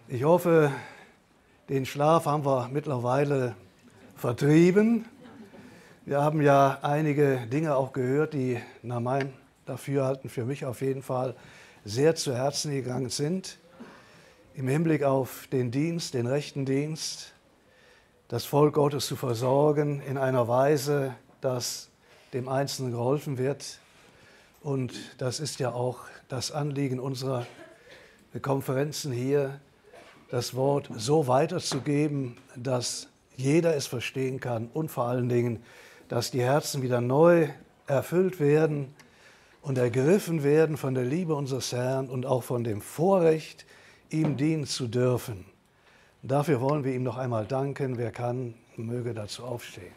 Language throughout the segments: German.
Ich hoffe, den Schlaf haben wir mittlerweile vertrieben. Wir haben ja einige Dinge auch gehört, die nach meinem Dafürhalten für mich auf jeden Fall sehr zu Herzen gegangen sind. Im Hinblick auf den Dienst, den rechten Dienst, das Volk Gottes zu versorgen in einer Weise, dass dem Einzelnen geholfen wird. Und das ist ja auch das Anliegen unserer Konferenzen hier, das Wort so weiterzugeben, dass jeder es verstehen kann und vor allen Dingen, dass die Herzen wieder neu erfüllt werden und ergriffen werden von der Liebe unseres Herrn und auch von dem Vorrecht, ihm dienen zu dürfen. Und dafür wollen wir ihm noch einmal danken. Wer kann, möge dazu aufstehen.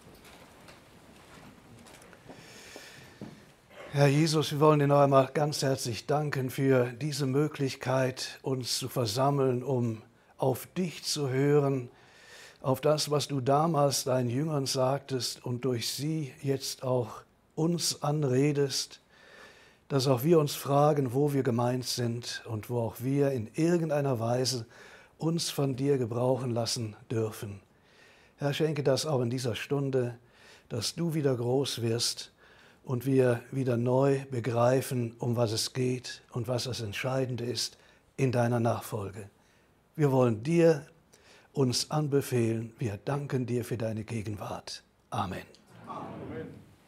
Herr Jesus, wir wollen dir noch einmal ganz herzlich danken für diese Möglichkeit, uns zu versammeln, um auf dich zu hören, auf das, was du damals deinen Jüngern sagtest und durch sie jetzt auch uns anredest, dass auch wir uns fragen, wo wir gemeint sind und wo auch wir in irgendeiner Weise uns von dir gebrauchen lassen dürfen. Herr, schenke das auch in dieser Stunde, dass du wieder groß wirst und wir wieder neu begreifen, um was es geht und was das Entscheidende ist in deiner Nachfolge. Wir wollen dir uns anbefehlen. Wir danken dir für deine Gegenwart. Amen. Amen.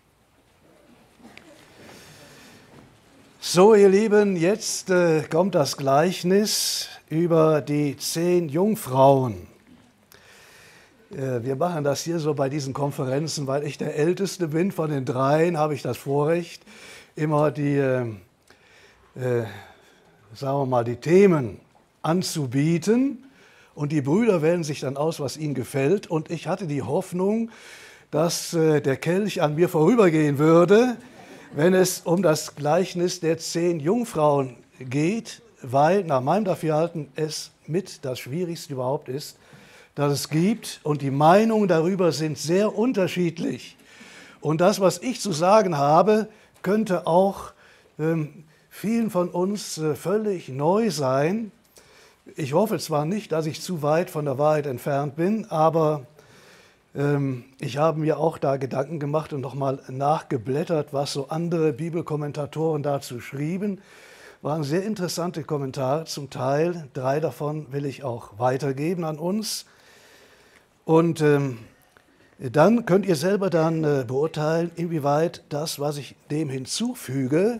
So, ihr Lieben, jetzt kommt das Gleichnis über die 10 Jungfrauen. Wir machen das hier so bei diesen Konferenzen, weil ich der Älteste bin von den 3, habe ich das Vorrecht, immer die, sagen wir mal, die Themen anzubieten. Und die Brüder wählen sich dann aus, was ihnen gefällt. Und ich hatte die Hoffnung, dass der Kelch an mir vorübergehen würde, wenn es um das Gleichnis der 10 Jungfrauen geht, weil nach meinem Dafürhalten es mit das Schwierigste überhaupt ist, das es gibt, und die Meinungen darüber sind sehr unterschiedlich. Und das, was ich zu sagen habe, könnte auch vielen von uns völlig neu sein. Ich hoffe zwar nicht, dass ich zu weit von der Wahrheit entfernt bin, aber ich habe mir auch da Gedanken gemacht und nochmal nachgeblättert, was so andere Bibelkommentatoren dazu schrieben. Waren sehr interessante Kommentare zum Teil. 3 davon will ich auch weitergeben an uns. Und dann könnt ihr selber dann beurteilen, inwieweit das, was ich dem hinzufüge,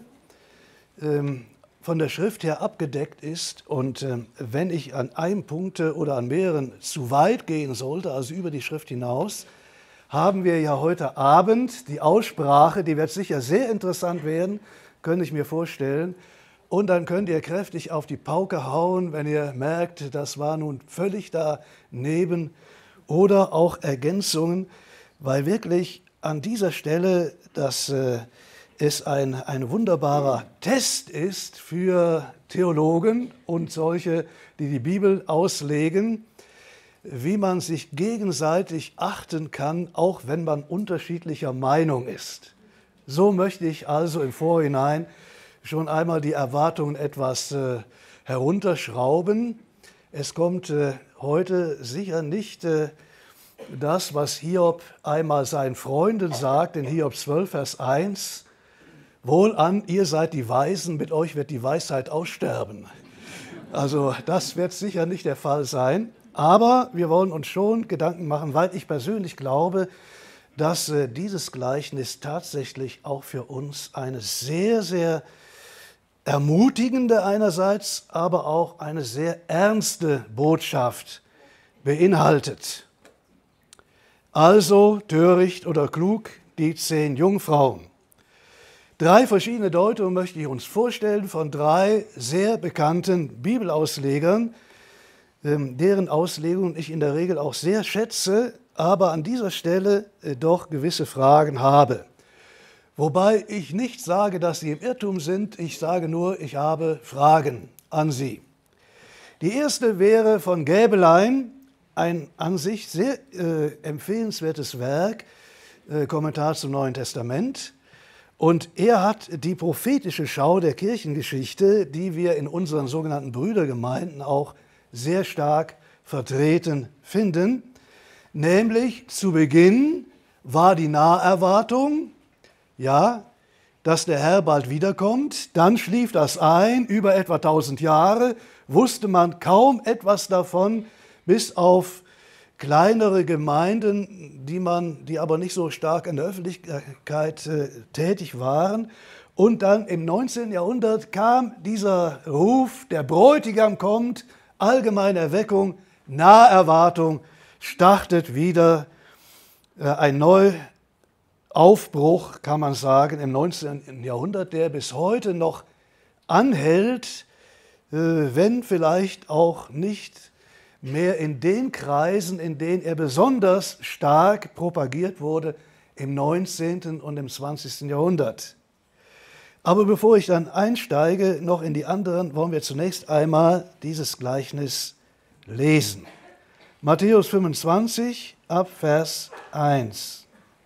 von der Schrift her abgedeckt ist. Und wenn ich an einem Punkt oder an mehreren zu weit gehen sollte, also über die Schrift hinaus, haben wir ja heute Abend die Aussprache, die wird sicher sehr interessant werden, könnte ich mir vorstellen. Und dann könnt ihr kräftig auf die Pauke hauen, wenn ihr merkt, das war nun völlig daneben, oder auch Ergänzungen, weil wirklich an dieser Stelle, dass es ein wunderbarer Test ist für Theologen und solche, die die Bibel auslegen, wie man sich gegenseitig achten kann, auch wenn man unterschiedlicher Meinung ist. So möchte ich also im Vorhinein schon einmal die Erwartungen etwas herunterschrauben. Es kommt heute sicher nicht das, was Hiob einmal seinen Freunden sagt, in Hiob 12, Vers 1, Wohlan, ihr seid die Weisen, mit euch wird die Weisheit aussterben. Also das wird sicher nicht der Fall sein, aber wir wollen uns schon Gedanken machen, weil ich persönlich glaube, dass dieses Gleichnis tatsächlich auch für uns eine sehr, sehr ermutigende einerseits, aber auch eine sehr ernste Botschaft beinhaltet. Also töricht oder klug, die 10 Jungfrauen. 3 verschiedene Deutungen möchte ich uns vorstellen von 3 sehr bekannten Bibelauslegern, deren Auslegungen ich in der Regel auch sehr schätze, aber an dieser Stelle doch gewisse Fragen habe. Wobei ich nicht sage, dass sie im Irrtum sind, ich sage nur, ich habe Fragen an sie. Die erste wäre von Gäbelein, ein an sich sehr empfehlenswertes Werk, Kommentar zum Neuen Testament. Und er hat die prophetische Schau der Kirchengeschichte, die wir in unseren sogenannten Brüdergemeinden auch sehr stark vertreten finden. Nämlich zu Beginn war die Naherwartung, ja, dass der Herr bald wiederkommt. Dann schlief das ein, über etwa 1000 Jahre, wusste man kaum etwas davon, bis auf kleinere Gemeinden, die aber nicht so stark in der Öffentlichkeit tätig waren. Und dann im 19. Jahrhundert kam dieser Ruf, der Bräutigam kommt, allgemeine Erweckung, Naherwartung, startet wieder ein Neuaufbruch, kann man sagen, im 19. Jahrhundert, der bis heute noch anhält, wenn vielleicht auch nicht mehr in den Kreisen, in denen er besonders stark propagiert wurde, im 19. und im 20. Jahrhundert. Aber bevor ich dann einsteige, noch in die anderen, wollen wir zunächst einmal dieses Gleichnis lesen. Matthäus 25, ab Vers 1.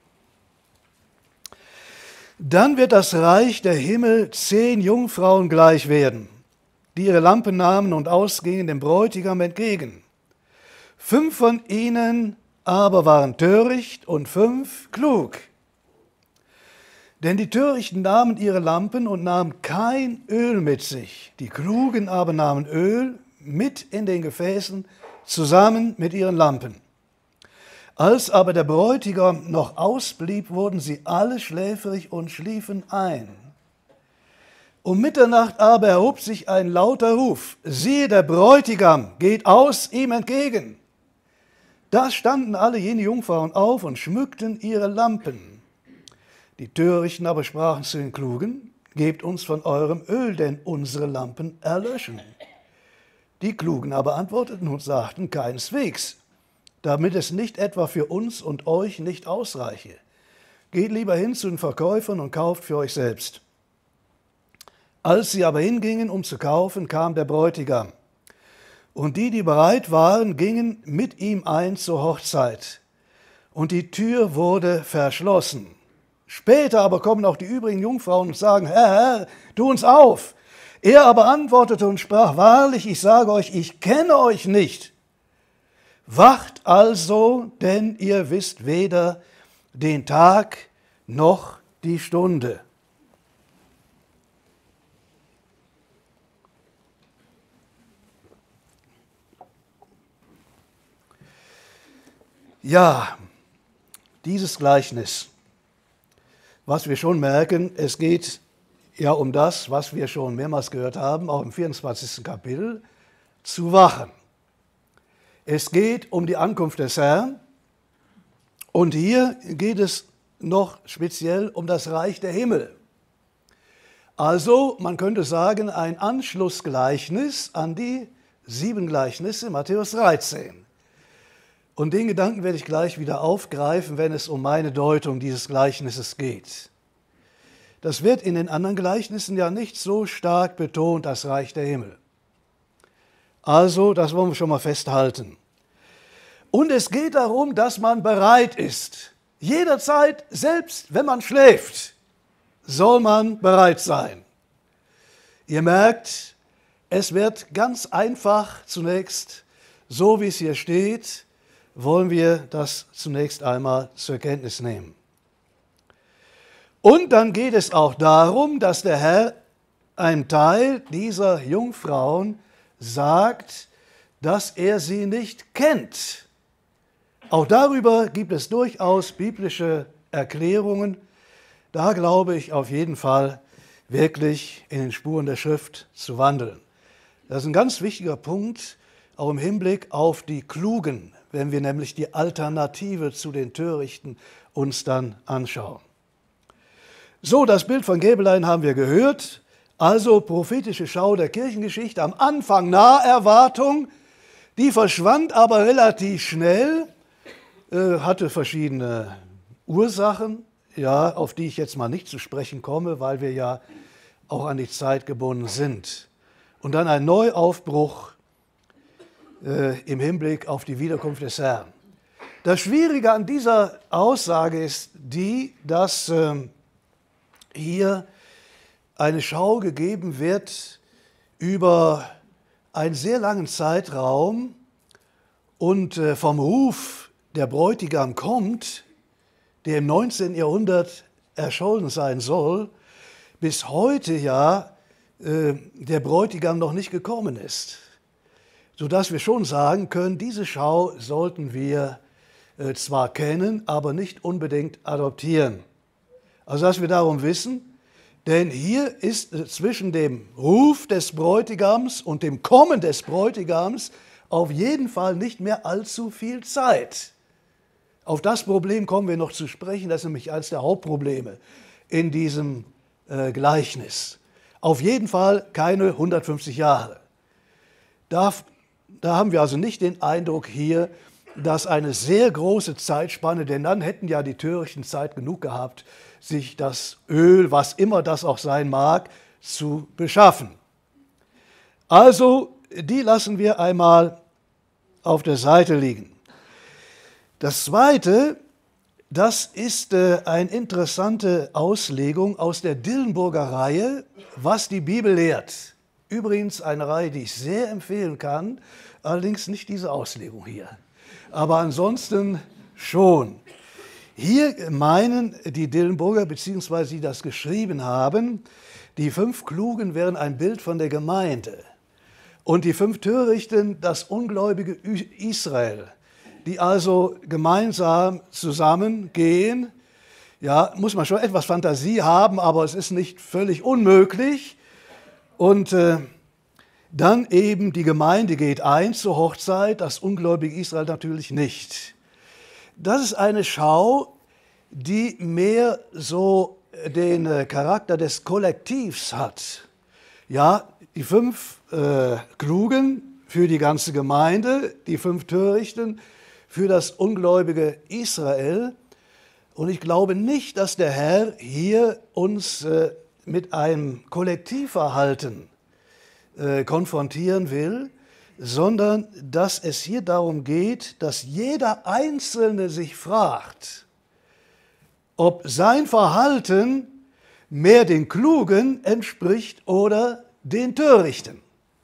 Dann wird das Reich der Himmel 10 Jungfrauen gleich werden, die ihre Lampen nahmen und ausgingen dem Bräutigam entgegen. 5 von ihnen aber waren töricht und 5 klug. Denn die Törichten nahmen ihre Lampen und nahmen kein Öl mit sich. Die Klugen aber nahmen Öl mit in den Gefäßen zusammen mit ihren Lampen. Als aber der Bräutigam noch ausblieb, wurden sie alle schläfrig und schliefen ein. Um Mitternacht aber erhob sich ein lauter Ruf: Siehe, der Bräutigam geht aus ihm entgegen. Da standen alle jene Jungfrauen auf und schmückten ihre Lampen. Die Törichten aber sprachen zu den Klugen: Gebt uns von eurem Öl, denn unsere Lampen erlöschen. Die Klugen aber antworteten und sagten: Keineswegs, damit es nicht etwa für uns und euch nicht ausreiche. Geht lieber hin zu den Verkäufern und kauft für euch selbst. Als sie aber hingingen, um zu kaufen, kam der Bräutigam. Und die bereit waren, gingen mit ihm ein zur Hochzeit. Und die Tür wurde verschlossen. Später aber kommen auch die übrigen Jungfrauen und sagen: Herr, Herr, tu uns auf. Er aber antwortete und sprach: Wahrlich, ich sage euch, ich kenne euch nicht. Wacht also, denn ihr wisst weder den Tag noch die Stunde. Ja, dieses Gleichnis, was wir schon merken, es geht ja um das, was wir schon mehrmals gehört haben, auch im 24. Kapitel, zu wachen. Es geht um die Ankunft des Herrn und hier geht es noch speziell um das Reich der Himmel. Also, man könnte sagen, ein Anschlussgleichnis an die 7 Gleichnisse Matthäus 13. Und den Gedanken werde ich gleich wieder aufgreifen, wenn es um meine Deutung dieses Gleichnisses geht. Das wird in den anderen Gleichnissen ja nicht so stark betont, das Reich der Himmel. Also, das wollen wir schon mal festhalten. Und es geht darum, dass man bereit ist. Jederzeit, selbst wenn man schläft, soll man bereit sein. Ihr merkt, es wird ganz einfach zunächst, so wie es hier steht, wollen wir das zunächst einmal zur Kenntnis nehmen. Und dann geht es auch darum, dass der Herr einem Teil dieser Jungfrauen sagt, dass er sie nicht kennt. Auch darüber gibt es durchaus biblische Erklärungen. Da glaube ich auf jeden Fall wirklich in den Spuren der Schrift zu wandeln. Das ist ein ganz wichtiger Punkt, auch im Hinblick auf die Klugen, wenn wir nämlich die Alternative zu den Törichten uns dann anschauen. So, das Bild von Gäbelein haben wir gehört. Also prophetische Schau der Kirchengeschichte. Am Anfang Naherwartung, die verschwand aber relativ schnell, hatte verschiedene Ursachen, ja, auf die ich jetzt mal nicht zu sprechen komme, weil wir ja auch an die Zeit gebunden sind. Und dann ein Neuaufbruch im Hinblick auf die Wiederkunft des Herrn. Das Schwierige an dieser Aussage ist die, dass hier eine Schau gegeben wird über einen sehr langen Zeitraum und vom Ruf der Bräutigam kommt, der im 19. Jahrhundert erschollen sein soll, bis heute ja der Bräutigam noch nicht gekommen ist. Sodass wir schon sagen können, diese Schau sollten wir zwar kennen, aber nicht unbedingt adoptieren. Also dass wir darum wissen, denn hier ist zwischen dem Ruf des Bräutigams und dem Kommen des Bräutigams auf jeden Fall nicht mehr allzu viel Zeit. Auf das Problem kommen wir noch zu sprechen, das ist nämlich eines der Hauptprobleme in diesem Gleichnis. Auf jeden Fall keine 150 Jahre. Da haben wir also nicht den Eindruck hier, dass eine sehr große Zeitspanne, denn dann hätten ja die Törichten Zeit genug gehabt, sich das Öl, was immer das auch sein mag, zu beschaffen. Also, die lassen wir einmal auf der Seite liegen. Das Zweite, das ist eine interessante Auslegung aus der Dillenburger Reihe, was die Bibel lehrt. Übrigens eine Reihe, die ich sehr empfehlen kann, allerdings nicht diese Auslegung hier. Aber ansonsten schon. Hier meinen die Dillenburger, beziehungsweise die das geschrieben haben, die 5 Klugen wären ein Bild von der Gemeinde und die 5 Törichten das ungläubige Israel, die also gemeinsam zusammengehen. Ja, muss man schon etwas Fantasie haben, aber es ist nicht völlig unmöglich. Und dann eben die Gemeinde geht ein zur Hochzeit, das ungläubige Israel natürlich nicht. Das ist eine Schau, die mehr so den Charakter des Kollektivs hat. Ja, die 5 Klugen für die ganze Gemeinde, die 5 Törichten für das ungläubige Israel. Und ich glaube nicht, dass der Herr hier uns mit einem Kollektivverhalten konfrontieren will, sondern dass es hier darum geht, dass jeder Einzelne sich fragt, ob sein Verhalten mehr den Klugen entspricht oder den Törichten.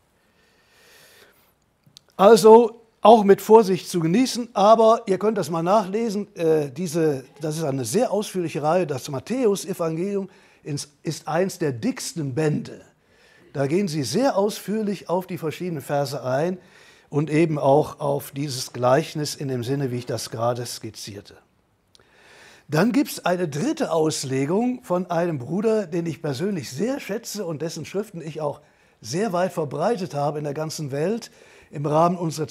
Also auch mit Vorsicht zu genießen, aber ihr könnt das mal nachlesen, das ist eine sehr ausführliche Reihe, das Matthäus-Evangelium ist eins der dicksten Bände. Da gehen sie sehr ausführlich auf die verschiedenen Verse ein und eben auch auf dieses Gleichnis in dem Sinne, wie ich das gerade skizzierte. Dann gibt es eine dritte Auslegung von einem Bruder, den ich persönlich sehr schätze und dessen Schriften ich auch sehr weit verbreitet habe in der ganzen Welt im Rahmen unserer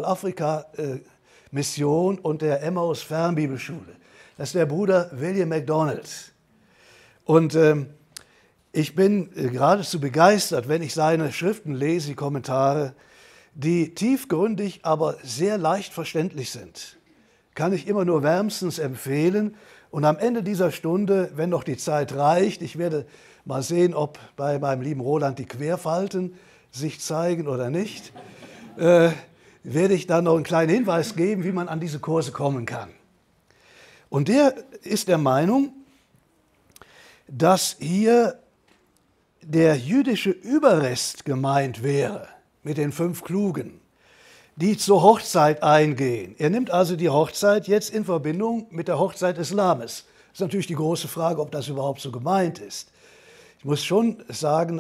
Zentralafrika-Mission und der Emmaus-Fernbibelschule. Das ist der Bruder William MacDonald. Und ich bin geradezu begeistert, wenn ich seine Schriften lese, die Kommentare, die tiefgründig, aber sehr leicht verständlich sind. Kann ich immer nur wärmstens empfehlen. Und am Ende dieser Stunde, wenn noch die Zeit reicht, ich werde mal sehen, ob bei meinem lieben Roland die Querfalten sich zeigen oder nicht, werde ich dann noch einen kleinen Hinweis geben, wie man an diese Kurse kommen kann. Und der ist der Meinung, dass hier der jüdische Überrest gemeint wäre mit den 5 Klugen, die zur Hochzeit eingehen. Er nimmt also die Hochzeit jetzt in Verbindung mit der Hochzeit des Lammes. Das ist natürlich die große Frage, ob das überhaupt so gemeint ist. Ich muss schon sagen,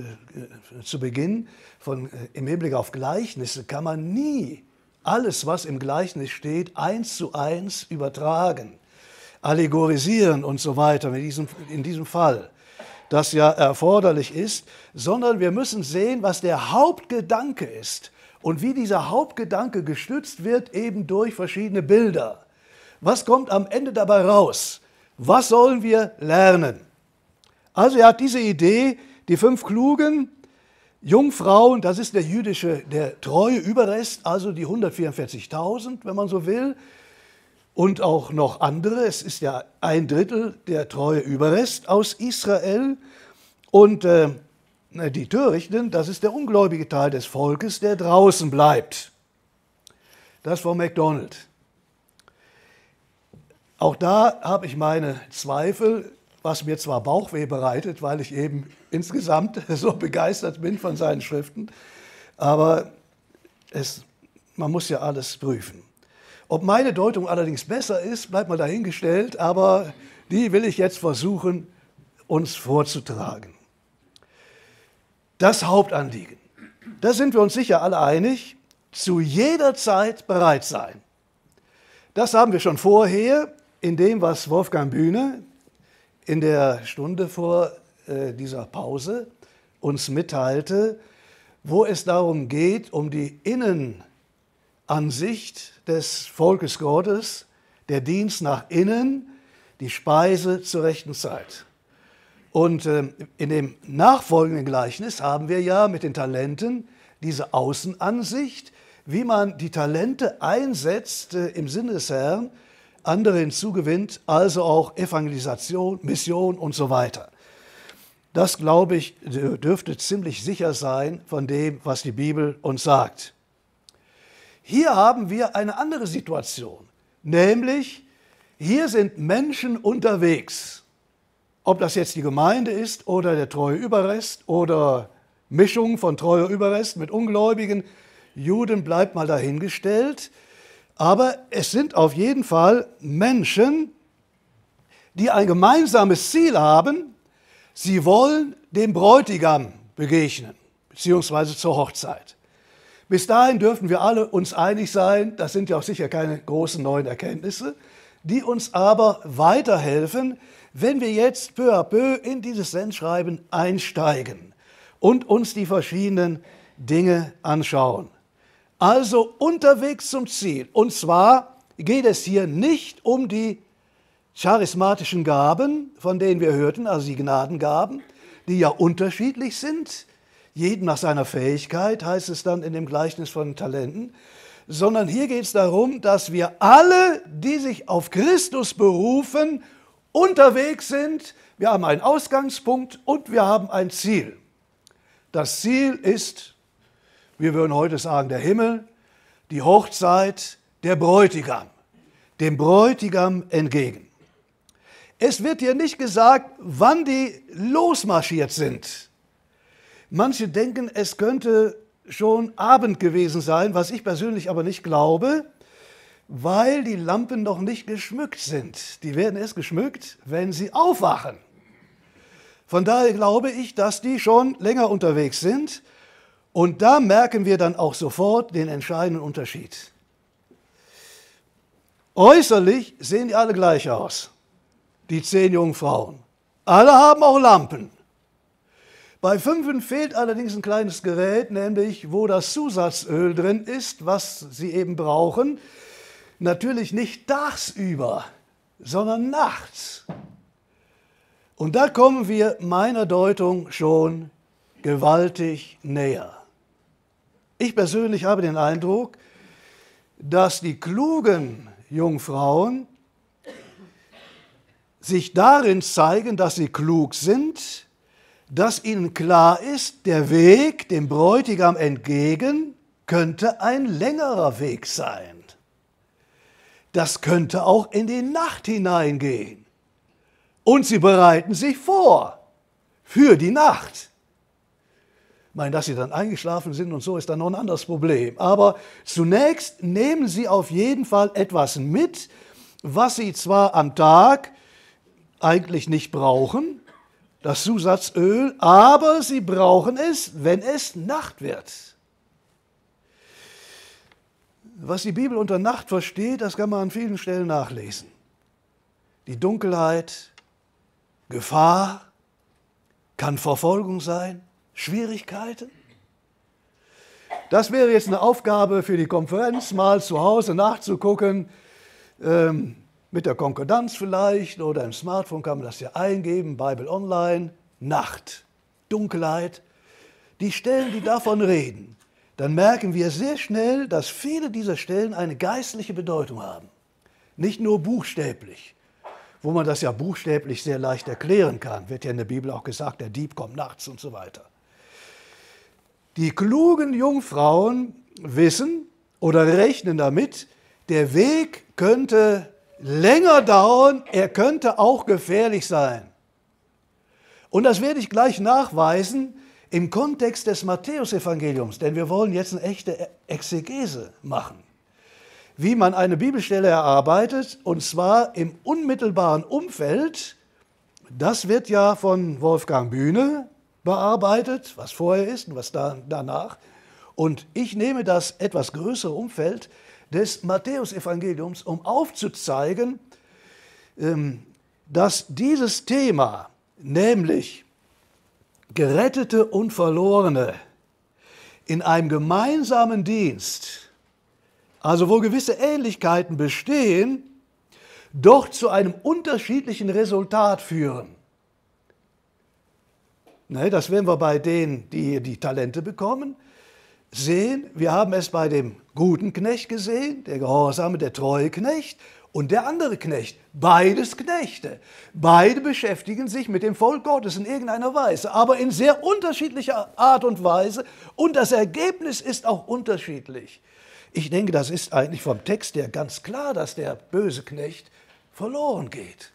zu Beginn, im Hinblick auf Gleichnisse, kann man nie alles, was im Gleichnis steht, 1:1 übertragen, allegorisieren und so weiter, in diesem Fall, das ja erforderlich ist, sondern wir müssen sehen, was der Hauptgedanke ist und wie dieser Hauptgedanke gestützt wird, eben durch verschiedene Bilder. Was kommt am Ende dabei raus? Was sollen wir lernen? Also er hat diese Idee, die 5 Klugen, Jungfrauen, das ist der treue Überrest, also die 144.000, wenn man so will, und auch noch andere. Es ist ja 1/3 der treue Überrest aus Israel. Und die Törichten, das ist der ungläubige Teil des Volkes, der draußen bleibt. Das von MacDonald. Auch da habe ich meine Zweifel, was mir zwar Bauchweh bereitet, weil ich eben insgesamt so begeistert bin von seinen Schriften, Aber man muss ja alles prüfen. Ob meine Deutung allerdings besser ist, bleibt mal dahingestellt, aber die will ich jetzt versuchen, uns vorzutragen. Das Hauptanliegen, da sind wir uns sicher alle einig, zu jeder Zeit bereit sein. Das haben wir schon vorher in dem, was Wolfgang Bühne in der Stunde vor dieser Pause uns mitteilte, wo es darum geht, um die Innenansicht des Volkes Gottes, der Dienst nach innen, die Speise zur rechten Zeit. Und in dem nachfolgenden Gleichnis haben wir ja mit den Talenten diese Außenansicht, wie man die Talente einsetzt im Sinne des Herrn, andere hinzugewinnt, also auch Evangelisation, Mission und so weiter. Das, glaube ich, dürfte ziemlich sicher sein von dem, was die Bibel uns sagt. Hier haben wir eine andere Situation, nämlich hier sind Menschen unterwegs. Ob das jetzt die Gemeinde ist oder der treue Überrest oder Mischung von treuer Überrest mit Ungläubigen, Juden bleibt mal dahingestellt. Aber es sind auf jeden Fall Menschen, die ein gemeinsames Ziel haben. Sie wollen dem Bräutigam begegnen, beziehungsweise zur Hochzeit. Bis dahin dürfen wir alle uns einig sein, das sind ja auch sicher keine großen neuen Erkenntnisse, die uns aber weiterhelfen, wenn wir jetzt peu à peu in dieses Sendschreiben einsteigen und uns die verschiedenen Dinge anschauen. Also unterwegs zum Ziel. Und zwar geht es hier nicht um die charismatischen Gaben, von denen wir hörten, also die Gnadengaben, die ja unterschiedlich sind. Jedem nach seiner Fähigkeit, heißt es dann in dem Gleichnis von Talenten. Sondern hier geht es darum, dass wir alle, die sich auf Christus berufen, unterwegs sind. Wir haben einen Ausgangspunkt und wir haben ein Ziel. Das Ziel ist, wir würden heute sagen, der Himmel, die Hochzeit, der Bräutigam, dem Bräutigam entgegen. Es wird hier nicht gesagt, wann die losmarschiert sind. Manche denken, es könnte schon Abend gewesen sein, was ich persönlich aber nicht glaube, weil die Lampen noch nicht geschmückt sind. Die werden erst geschmückt, wenn sie aufwachen. Von daher glaube ich, dass die schon länger unterwegs sind. Und da merken wir dann auch sofort den entscheidenden Unterschied. Äußerlich sehen die alle gleich aus, die 10 Jungfrauen. Alle haben auch Lampen. Bei 5 fehlt allerdings ein kleines Gerät, nämlich wo das Zusatzöl drin ist, was sie eben brauchen. Natürlich nicht tagsüber, sondern nachts. Und da kommen wir meiner Deutung schon gewaltig näher. Ich persönlich habe den Eindruck, dass die klugen Jungfrauen sich darin zeigen, dass sie klug sind, dass ihnen klar ist, der Weg dem Bräutigam entgegen könnte ein längerer Weg sein. Das könnte auch in die Nacht hineingehen. Und sie bereiten sich vor für die Nacht. Ich meine, dass sie dann eingeschlafen sind und so ist dann noch ein anderes Problem. Aber zunächst nehmen sie auf jeden Fall etwas mit, was sie zwar am Tag eigentlich nicht brauchen, das Zusatzöl, aber sie brauchen es, wenn es Nacht wird. Was die Bibel unter Nacht versteht, das kann man an vielen Stellen nachlesen. Die Dunkelheit, Gefahr, kann Verfolgung sein, Schwierigkeiten. Das wäre jetzt eine Aufgabe für die Konferenz, mal zu Hause nachzugucken, mit der Konkordanz vielleicht oder im Smartphone kann man das ja eingeben, Bible Online, Nacht, Dunkelheit. Die Stellen, die davon reden, dann merken wir sehr schnell, dass viele dieser Stellen eine geistliche Bedeutung haben. Nicht nur buchstäblich, wo man das ja buchstäblich sehr leicht erklären kann. Wird ja in der Bibel auch gesagt, der Dieb kommt nachts und so weiter. Die klugen Jungfrauen wissen oder rechnen damit, der Weg könnte länger dauern, er könnte auch gefährlich sein. Und das werde ich gleich nachweisen, im Kontext des Matthäusevangeliums, denn wir wollen jetzt eine echte Exegese machen, wie man eine Bibelstelle erarbeitet, und zwar im unmittelbaren Umfeld. Das wird ja von Wolfgang Bühne bearbeitet, was vorher ist und was danach. Und ich nehme das etwas größere Umfeld des Matthäusevangeliums, um aufzuzeigen, dass dieses Thema, nämlich Gerettete und Verlorene, in einem gemeinsamen Dienst, also wo gewisse Ähnlichkeiten bestehen, doch zu einem unterschiedlichen Resultat führen. Ne, das werden wir bei denen, die die Talente bekommen, sehen. Wir haben es bei dem guten Knecht gesehen, der gehorsame, der treue Knecht, und der andere Knecht. Beides Knechte. Beide beschäftigen sich mit dem Volk Gottes in irgendeiner Weise, aber in sehr unterschiedlicher Art und Weise, und das Ergebnis ist auch unterschiedlich. Ich denke, das ist eigentlich vom Text her ganz klar, dass der böse Knecht verloren geht.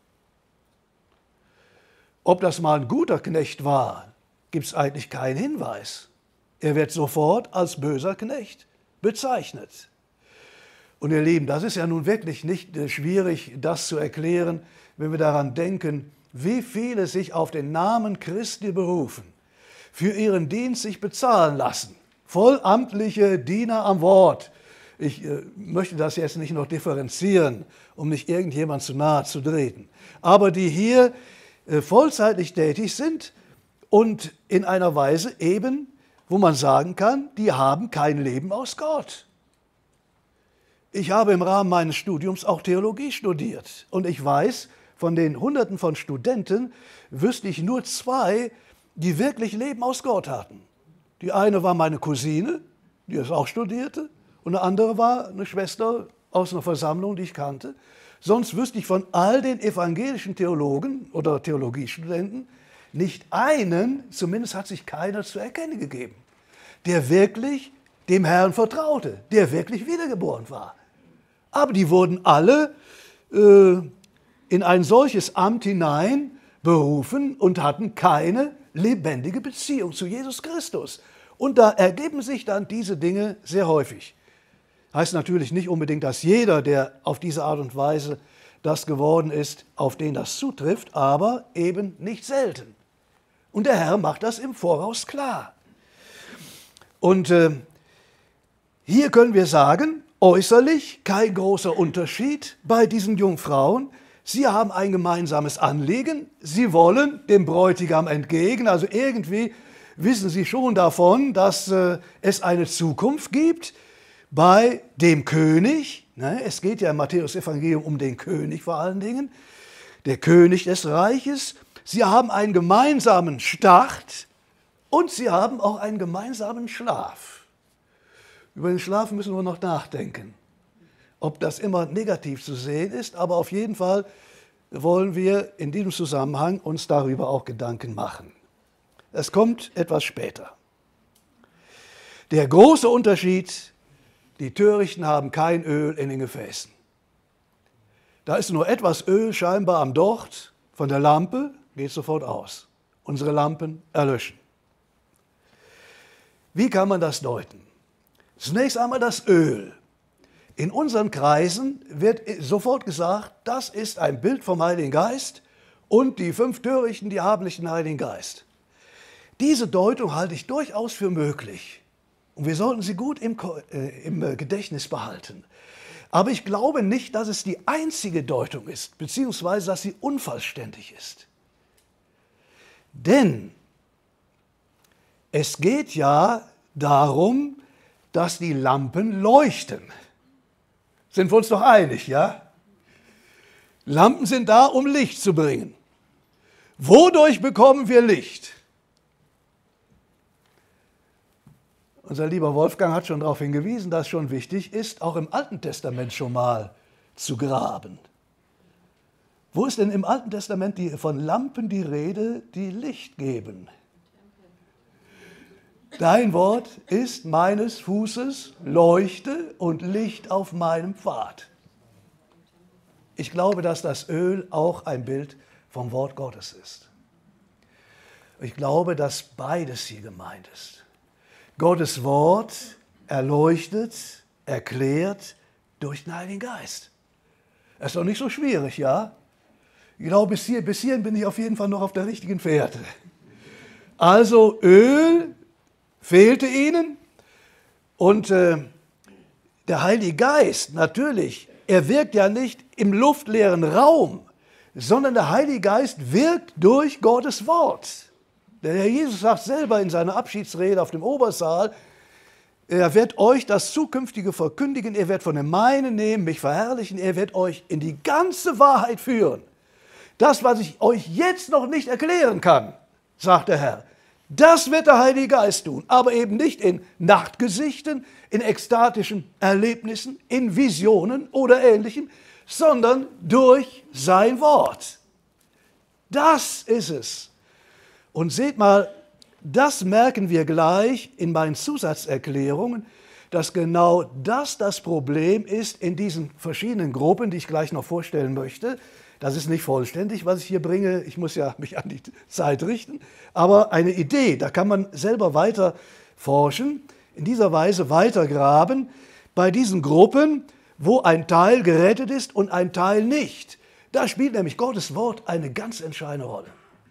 Ob das mal ein guter Knecht war, gibt es eigentlich keinen Hinweis. Er wird sofort als böser Knecht bezeichnet. Und ihr Lieben, das ist ja nun wirklich nicht schwierig, das zu erklären, wenn wir daran denken, wie viele sich auf den Namen Christi berufen, für ihren Dienst sich bezahlen lassen. Vollamtliche Diener am Wort. Ich möchte das jetzt nicht noch differenzieren, um nicht irgendjemand zu nahe zu treten. Aber die hier vollzeitlich tätig sind und in einer Weise eben, wo man sagen kann, die haben kein Leben aus Gott. Ich habe im Rahmen meines Studiums auch Theologie studiert und ich weiß, von den Hunderten von Studenten wüsste ich nur 2, die wirklich Leben aus Gott hatten. Die eine war meine Cousine, die es auch studierte, und eine andere war eine Schwester aus einer Versammlung, die ich kannte. Sonst wüsste ich von all den evangelischen Theologen oder Theologiestudenten nicht einen, zumindest hat sich keiner zu erkennen gegeben, der wirklich dem Herrn vertraute, der wirklich wiedergeboren war. Aber die wurden alle in ein solches Amt hinein berufen und hatten keine lebendige Beziehung zu Jesus Christus. Und da ergeben sich dann diese Dinge sehr häufig. Heißt natürlich nicht unbedingt, dass jeder, der auf diese Art und Weise das geworden ist, auf den das zutrifft, aber eben nicht selten. Und der Herr macht das im Voraus klar. Und hier können wir sagen, äußerlich kein großer Unterschied bei diesen Jungfrauen. Sie haben ein gemeinsames Anliegen, sie wollen dem Bräutigam entgegen, also irgendwie wissen sie schon davon, dass es eine Zukunft gibt bei dem König. Ne? Es geht ja im Matthäusevangelium um den König vor allen Dingen, der König des Reiches. Sie haben einen gemeinsamen Start und sie haben auch einen gemeinsamen Schlaf. Über den Schlaf müssen wir noch nachdenken, ob das immer negativ zu sehen ist, aber auf jeden Fall wollen wir in diesem Zusammenhang uns darüber auch Gedanken machen. Es kommt etwas später. Der große Unterschied, die Törichten haben kein Öl in den Gefäßen. Da ist nur etwas Öl scheinbar am Docht von der Lampe, geht sofort aus. Unsere Lampen erlöschen. Wie kann man das deuten? Zunächst einmal das Öl. In unseren Kreisen wird sofort gesagt, das ist ein Bild vom Heiligen Geist und die 5 Törichten, die haben nicht den Heiligen Geist. Diese Deutung halte ich durchaus für möglich und wir sollten sie gut im Gedächtnis behalten. Aber ich glaube nicht, dass es die einzige Deutung ist, beziehungsweise dass sie unvollständig ist. Denn es geht ja darum, dass die Lampen leuchten. Sind wir uns doch einig, ja? Lampen sind da, um Licht zu bringen. Wodurch bekommen wir Licht? Unser lieber Wolfgang hat schon darauf hingewiesen, dass es schon wichtig ist, auch im Alten Testament schon mal zu graben. Wo ist denn im Alten Testament von Lampen die Rede, die Licht geben? Dein Wort ist meines Fußes Leuchte und Licht auf meinem Pfad. Ich glaube, dass das Öl auch ein Bild vom Wort Gottes ist. Ich glaube, dass beides hier gemeint ist. Gottes Wort erleuchtet, erklärt durch den Heiligen Geist. Das ist doch nicht so schwierig, ja? Ich glaube, bis hierhin bin ich auf jeden Fall noch auf der richtigen Fährte. Also Öl fehlte ihnen und der Heilige Geist, natürlich, er wirkt ja nicht im luftleeren Raum, sondern der Heilige Geist wirkt durch Gottes Wort. Der Herr Jesus sagt selber in seiner Abschiedsrede auf dem Obersaal, er wird euch das Zukünftige verkündigen, er wird von dem Meinen nehmen, mich verherrlichen, er wird euch in die ganze Wahrheit führen. Das, was ich euch jetzt noch nicht erklären kann, sagt der Herr, das wird der Heilige Geist tun, aber eben nicht in Nachtgesichten, in ekstatischen Erlebnissen, in Visionen oder Ähnlichem, sondern durch sein Wort. Das ist es. Und seht mal, das merken wir gleich in meinen Zusatzerklärungen, dass genau das Problem ist in diesen verschiedenen Gruppen, die ich gleich noch vorstellen möchte. Das ist nicht vollständig, was ich hier bringe. Ich muss ja mich an die Zeit richten. Aber eine Idee, da kann man selber weiter forschen, in dieser Weise weitergraben bei diesen Gruppen, wo ein Teil gerettet ist und ein Teil nicht. Da spielt nämlich Gottes Wort eine ganz entscheidende Rolle.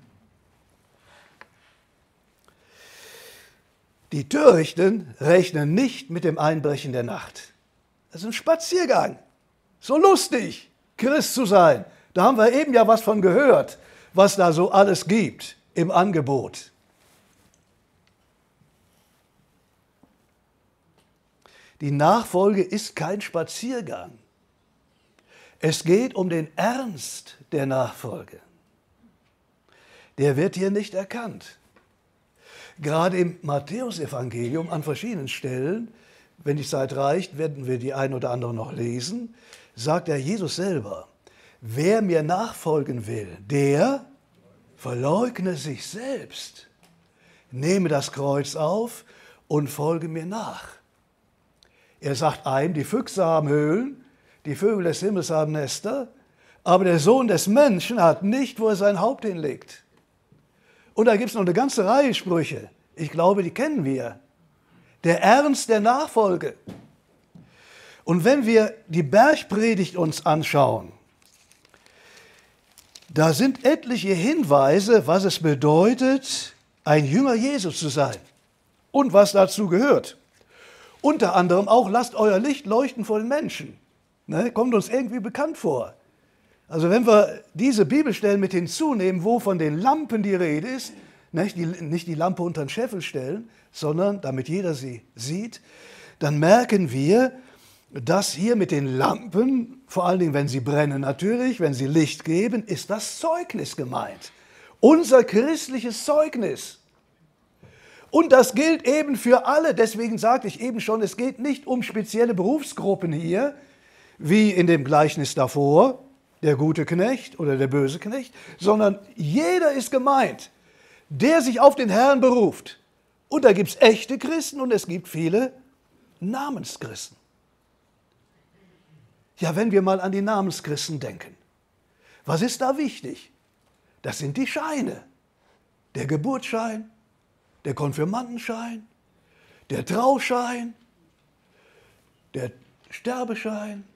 Die Törichten rechnen nicht mit dem Einbrechen der Nacht. Das ist ein Spaziergang. So lustig, Christ zu sein. Da haben wir eben ja was von gehört, was da so alles gibt im Angebot. Die Nachfolge ist kein Spaziergang. Es geht um den Ernst der Nachfolge. Der wird hier nicht erkannt. Gerade im Matthäusevangelium an verschiedenen Stellen, wenn die Zeit reicht, werden wir die ein oder andere noch lesen, sagt der Jesus selber, wer mir nachfolgen will, der verleugne sich selbst, nehme das Kreuz auf und folge mir nach. Er sagt einem, die Füchse haben Höhlen, die Vögel des Himmels haben Nester, aber der Sohn des Menschen hat nicht, wo er sein Haupt hinlegt. Und da gibt es noch eine ganze Reihe Sprüche. Ich glaube, die kennen wir. Der Ernst der Nachfolge. Und wenn wir die Bergpredigt uns anschauen, da sind etliche Hinweise, was es bedeutet, ein Jünger Jesu zu sein und was dazu gehört. Unter anderem auch, lasst euer Licht leuchten vor den Menschen. Ne, kommt uns irgendwie bekannt vor. Also wenn wir diese Bibelstellen mit hinzunehmen, wo von den Lampen die Rede ist, nicht die Lampe unter den Scheffel stellen, sondern damit jeder sie sieht, dann merken wir, dass hier mit den Lampen, vor allen Dingen, wenn sie brennen natürlich, wenn sie Licht geben, ist das Zeugnis gemeint. Unser christliches Zeugnis. Und das gilt eben für alle. Deswegen sagte ich eben schon, es geht nicht um spezielle Berufsgruppen hier, wie in dem Gleichnis davor, der gute Knecht oder der böse Knecht, sondern jeder ist gemeint, der sich auf den Herrn beruft. Und da gibt es echte Christen und es gibt viele Namenschristen. Ja, wenn wir mal an die Namenschristen denken, was ist da wichtig? Das sind die Scheine. Der Geburtsschein, der Konfirmandenschein, der Trauschein, der Sterbeschein.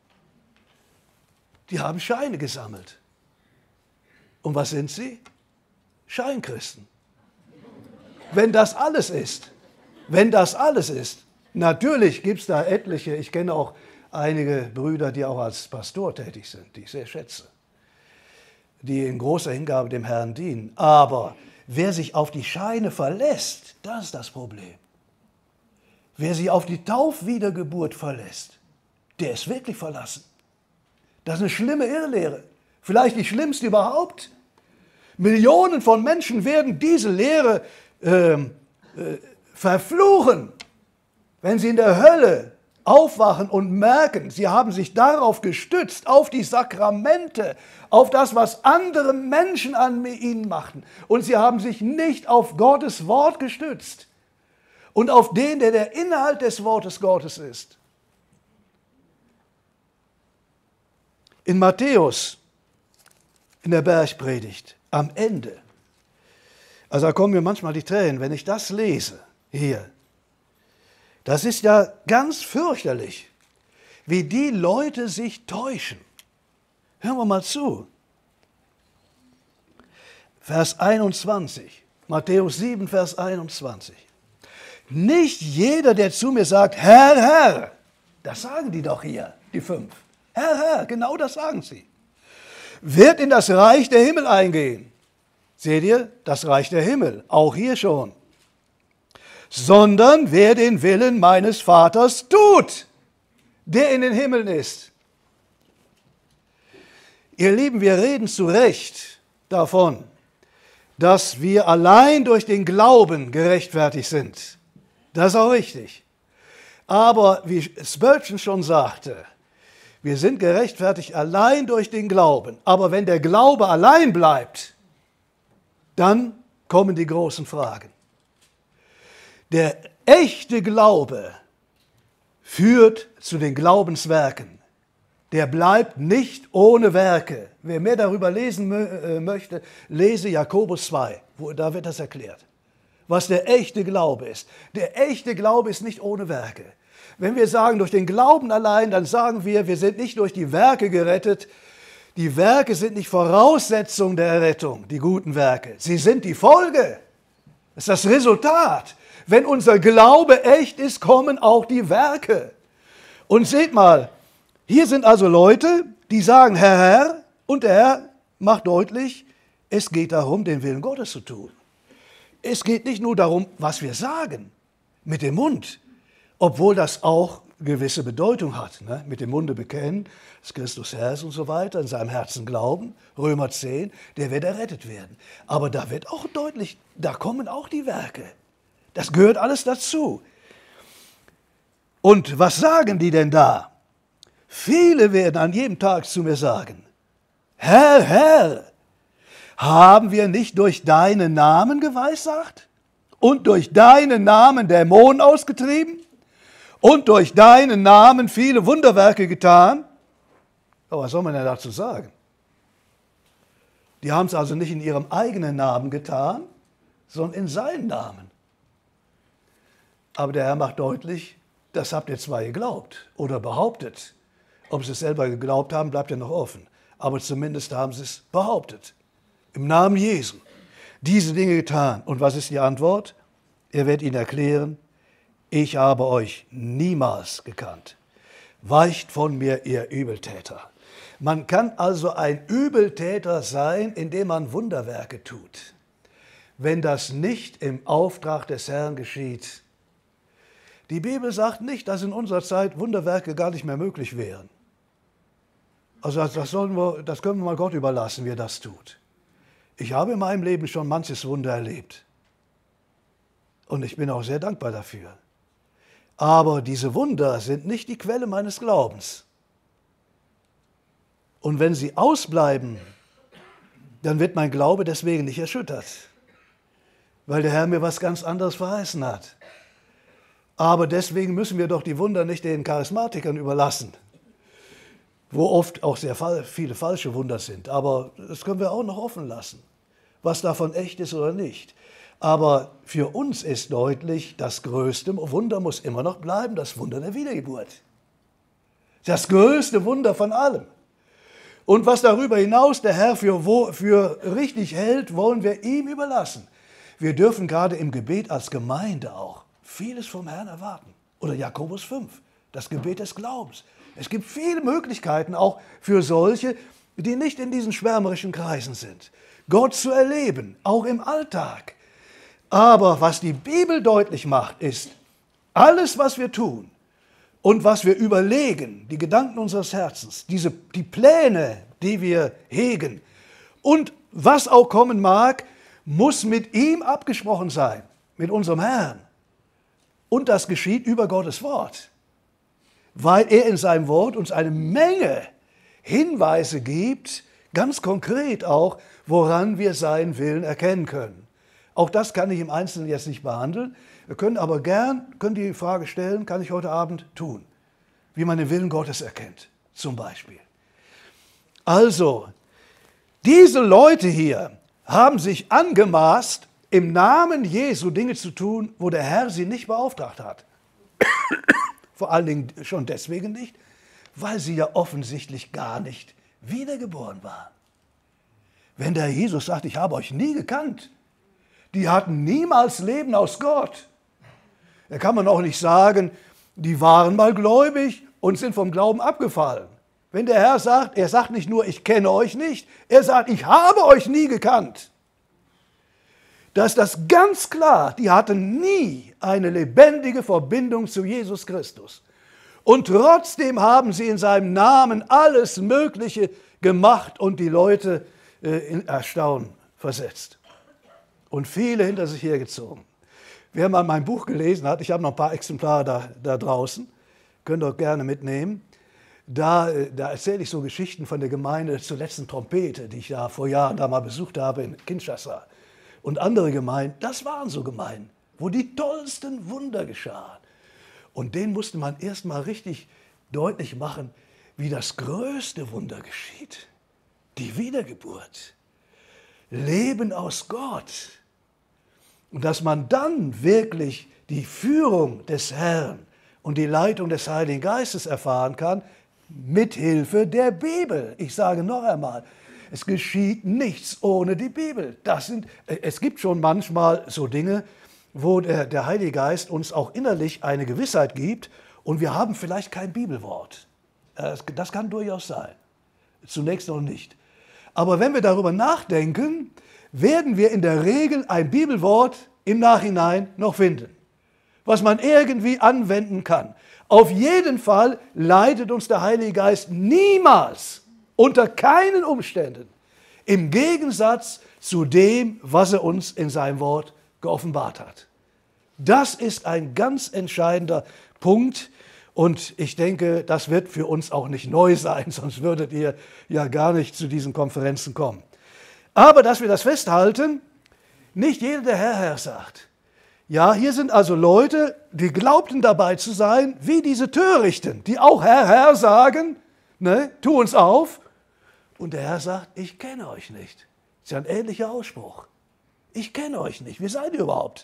Die haben Scheine gesammelt. Und was sind sie? Scheinchristen. Wenn das alles ist, natürlich gibt es da etliche, ich kenne auch einige Brüder, die auch als Pastor tätig sind, die ich sehr schätze, die in großer Hingabe dem Herrn dienen. Aber wer sich auf die Scheine verlässt, das ist das Problem. Wer sich auf die Taufwiedergeburt verlässt, der ist wirklich verlassen. Das ist eine schlimme Irrlehre, vielleicht die schlimmste überhaupt. Millionen von Menschen werden diese Lehre verfluchen, wenn sie in der Hölle aufwachen und merken, sie haben sich darauf gestützt, auf die Sakramente, auf das, was andere Menschen an ihnen machten. Und sie haben sich nicht auf Gottes Wort gestützt und auf den, der der Inhalt des Wortes Gottes ist. In Matthäus, in der Bergpredigt, am Ende, Also da kommen mir manchmal die Tränen, wenn ich das lese hier. Das ist ja ganz fürchterlich, wie die Leute sich täuschen. Hören wir mal zu. Vers 21, Matthäus 7, Vers 21. Nicht jeder, der zu mir sagt, Herr, Herr, das sagen die doch hier, die 5. Herr, Herr, genau das sagen sie, wird in das Reich der Himmel eingehen. Seht ihr, das Reich der Himmel, auch hier schon. Sondern wer den Willen meines Vaters tut, der in den Himmeln ist. Ihr Lieben, wir reden zu Recht davon, dass wir allein durch den Glauben gerechtfertigt sind. Das ist auch richtig. Aber wie Spurgeon schon sagte, wir sind gerechtfertigt allein durch den Glauben. Aber wenn der Glaube allein bleibt, dann kommen die großen Fragen. Der echte Glaube führt zu den Glaubenswerken. Der bleibt nicht ohne Werke. Wer mehr darüber lesen möchte, lese Jakobus 2, da wird das erklärt, was der echte Glaube ist. Der echte Glaube ist nicht ohne Werke. Wenn wir sagen, durch den Glauben allein, dann sagen wir sind nicht durch die Werke gerettet. Die Werke sind nicht Voraussetzung der Errettung, die guten Werke. Sie sind die Folge. Das ist das Resultat. Wenn unser Glaube echt ist, kommen auch die Werke. Und seht mal, hier sind also Leute, die sagen, Herr, Herr, und der Herr macht deutlich, es geht darum, den Willen Gottes zu tun. Es geht nicht nur darum, was wir sagen mit dem Mund, obwohl das auch gewisse Bedeutung hat. Ne? Mit dem Munde bekennen, dass Christus Herr ist und so weiter, in seinem Herzen glauben, Römer 10, der wird errettet werden. Aber da wird auch deutlich, da kommen auch die Werke. Das gehört alles dazu. Und was sagen die denn da? Viele werden an jedem Tag zu mir sagen, Herr, Herr, haben wir nicht durch deinen Namen geweissagt und durch deinen Namen Dämonen ausgetrieben und durch deinen Namen viele Wunderwerke getan? Aber was soll man denn dazu sagen? Die haben es also nicht in ihrem eigenen Namen getan, sondern in seinen Namen. Aber der Herr macht deutlich, das habt ihr zwar geglaubt oder behauptet. Ob sie es selber geglaubt haben, bleibt ja noch offen. Aber zumindest haben sie es behauptet. Im Namen Jesu. Diese Dinge getan. Und was ist die Antwort? Er wird ihnen erklären, ich habe euch niemals gekannt. Weicht von mir, ihr Übeltäter. Man kann also ein Übeltäter sein, indem man Wunderwerke tut. Wenn das nicht im Auftrag des Herrn geschieht. Die Bibel sagt nicht, dass in unserer Zeit Wunderwerke gar nicht mehr möglich wären. Also das können wir mal Gott überlassen, wie er das tut. Ich habe in meinem Leben schon manches Wunder erlebt. Und ich bin auch sehr dankbar dafür. Aber diese Wunder sind nicht die Quelle meines Glaubens. Und wenn sie ausbleiben, dann wird mein Glaube deswegen nicht erschüttert. Weil der Herr mir was ganz anderes verheißen hat. Aber deswegen müssen wir doch die Wunder nicht den Charismatikern überlassen, wo oft auch sehr viele falsche Wunder sind. Aber das können wir auch noch offen lassen, was davon echt ist oder nicht. Aber für uns ist deutlich, das größte Wunder muss immer noch bleiben, das Wunder der Wiedergeburt. Das größte Wunder von allem. Und was darüber hinaus der Herr für richtig hält, wollen wir ihm überlassen. Wir dürfen gerade im Gebet als Gemeinde auch vieles vom Herrn erwarten. Oder Jakobus 5, das Gebet des Glaubens. Es gibt viele Möglichkeiten auch für solche, die nicht in diesen schwärmerischen Kreisen sind. Gott zu erleben, auch im Alltag. Aber was die Bibel deutlich macht, ist, alles, was wir tun und was wir überlegen, die Gedanken unseres Herzens, die Pläne, die wir hegen und was auch kommen mag, muss mit ihm abgesprochen sein, mit unserem Herrn. Und das geschieht über Gottes Wort, weil er in seinem Wort uns eine Menge Hinweise gibt, ganz konkret auch, woran wir seinen Willen erkennen können. Auch das kann ich im Einzelnen jetzt nicht behandeln. Wir können aber können die Frage stellen, kann ich heute Abend tun, wie man den Willen Gottes erkennt, zum Beispiel. Also, diese Leute hier haben sich angemaßt, im Namen Jesu Dinge zu tun, wo der Herr sie nicht beauftragt hat. Vor allen Dingen schon deswegen nicht, weil sie ja offensichtlich gar nicht wiedergeboren waren. Wenn der Jesus sagt, ich habe euch nie gekannt, die hatten niemals Leben aus Gott. Da kann man auch nicht sagen, die waren mal gläubig und sind vom Glauben abgefallen. Wenn der Herr sagt, er sagt nicht nur, ich kenne euch nicht, er sagt, ich habe euch nie gekannt. Da ist das ganz klar, die hatten nie eine lebendige Verbindung zu Jesus Christus. Und trotzdem haben sie in seinem Namen alles Mögliche gemacht und die Leute in Erstaunen versetzt. Und viele hinter sich hergezogen. Wer mal mein Buch gelesen hat, ich habe noch ein paar Exemplare da draußen, könnt ihr auch gerne mitnehmen. Da erzähle ich so Geschichten von der Gemeinde zur letzten Trompete, die ich ja vor Jahren da mal besucht habe in Kinshasa. Und andere Gemeinden, das waren so Gemeinden, wo die tollsten Wunder geschahen. Und denen musste man erst mal richtig deutlich machen, wie das größte Wunder geschieht. Die Wiedergeburt. Leben aus Gott. Und dass man dann wirklich die Führung des Herrn und die Leitung des Heiligen Geistes erfahren kann, mithilfe der Bibel. Ich sage noch einmal, es geschieht nichts ohne die Bibel. Es gibt schon manchmal so Dinge, wo der Heilige Geist uns auch innerlich eine Gewissheit gibt und wir haben vielleicht kein Bibelwort. Das kann durchaus sein. Zunächst noch nicht. Aber wenn wir darüber nachdenken, werden wir in der Regel ein Bibelwort im Nachhinein noch finden, was man irgendwie anwenden kann. Auf jeden Fall leitet uns der Heilige Geist niemals, unter keinen Umständen, im Gegensatz zu dem, was er uns in seinem Wort geoffenbart hat. Das ist ein ganz entscheidender Punkt und ich denke, das wird für uns auch nicht neu sein, sonst würdet ihr ja gar nicht zu diesen Konferenzen kommen. Aber dass wir das festhalten, nicht jeder, der Herr, Herr sagt. Ja, hier sind also Leute, die glaubten dabei zu sein, wie diese Törichten, die auch Herr, Herr sagen, ne, tu uns auf. Und der Herr sagt, ich kenne euch nicht. Das ist ja ein ähnlicher Ausspruch. Ich kenne euch nicht. Wer seid ihr überhaupt?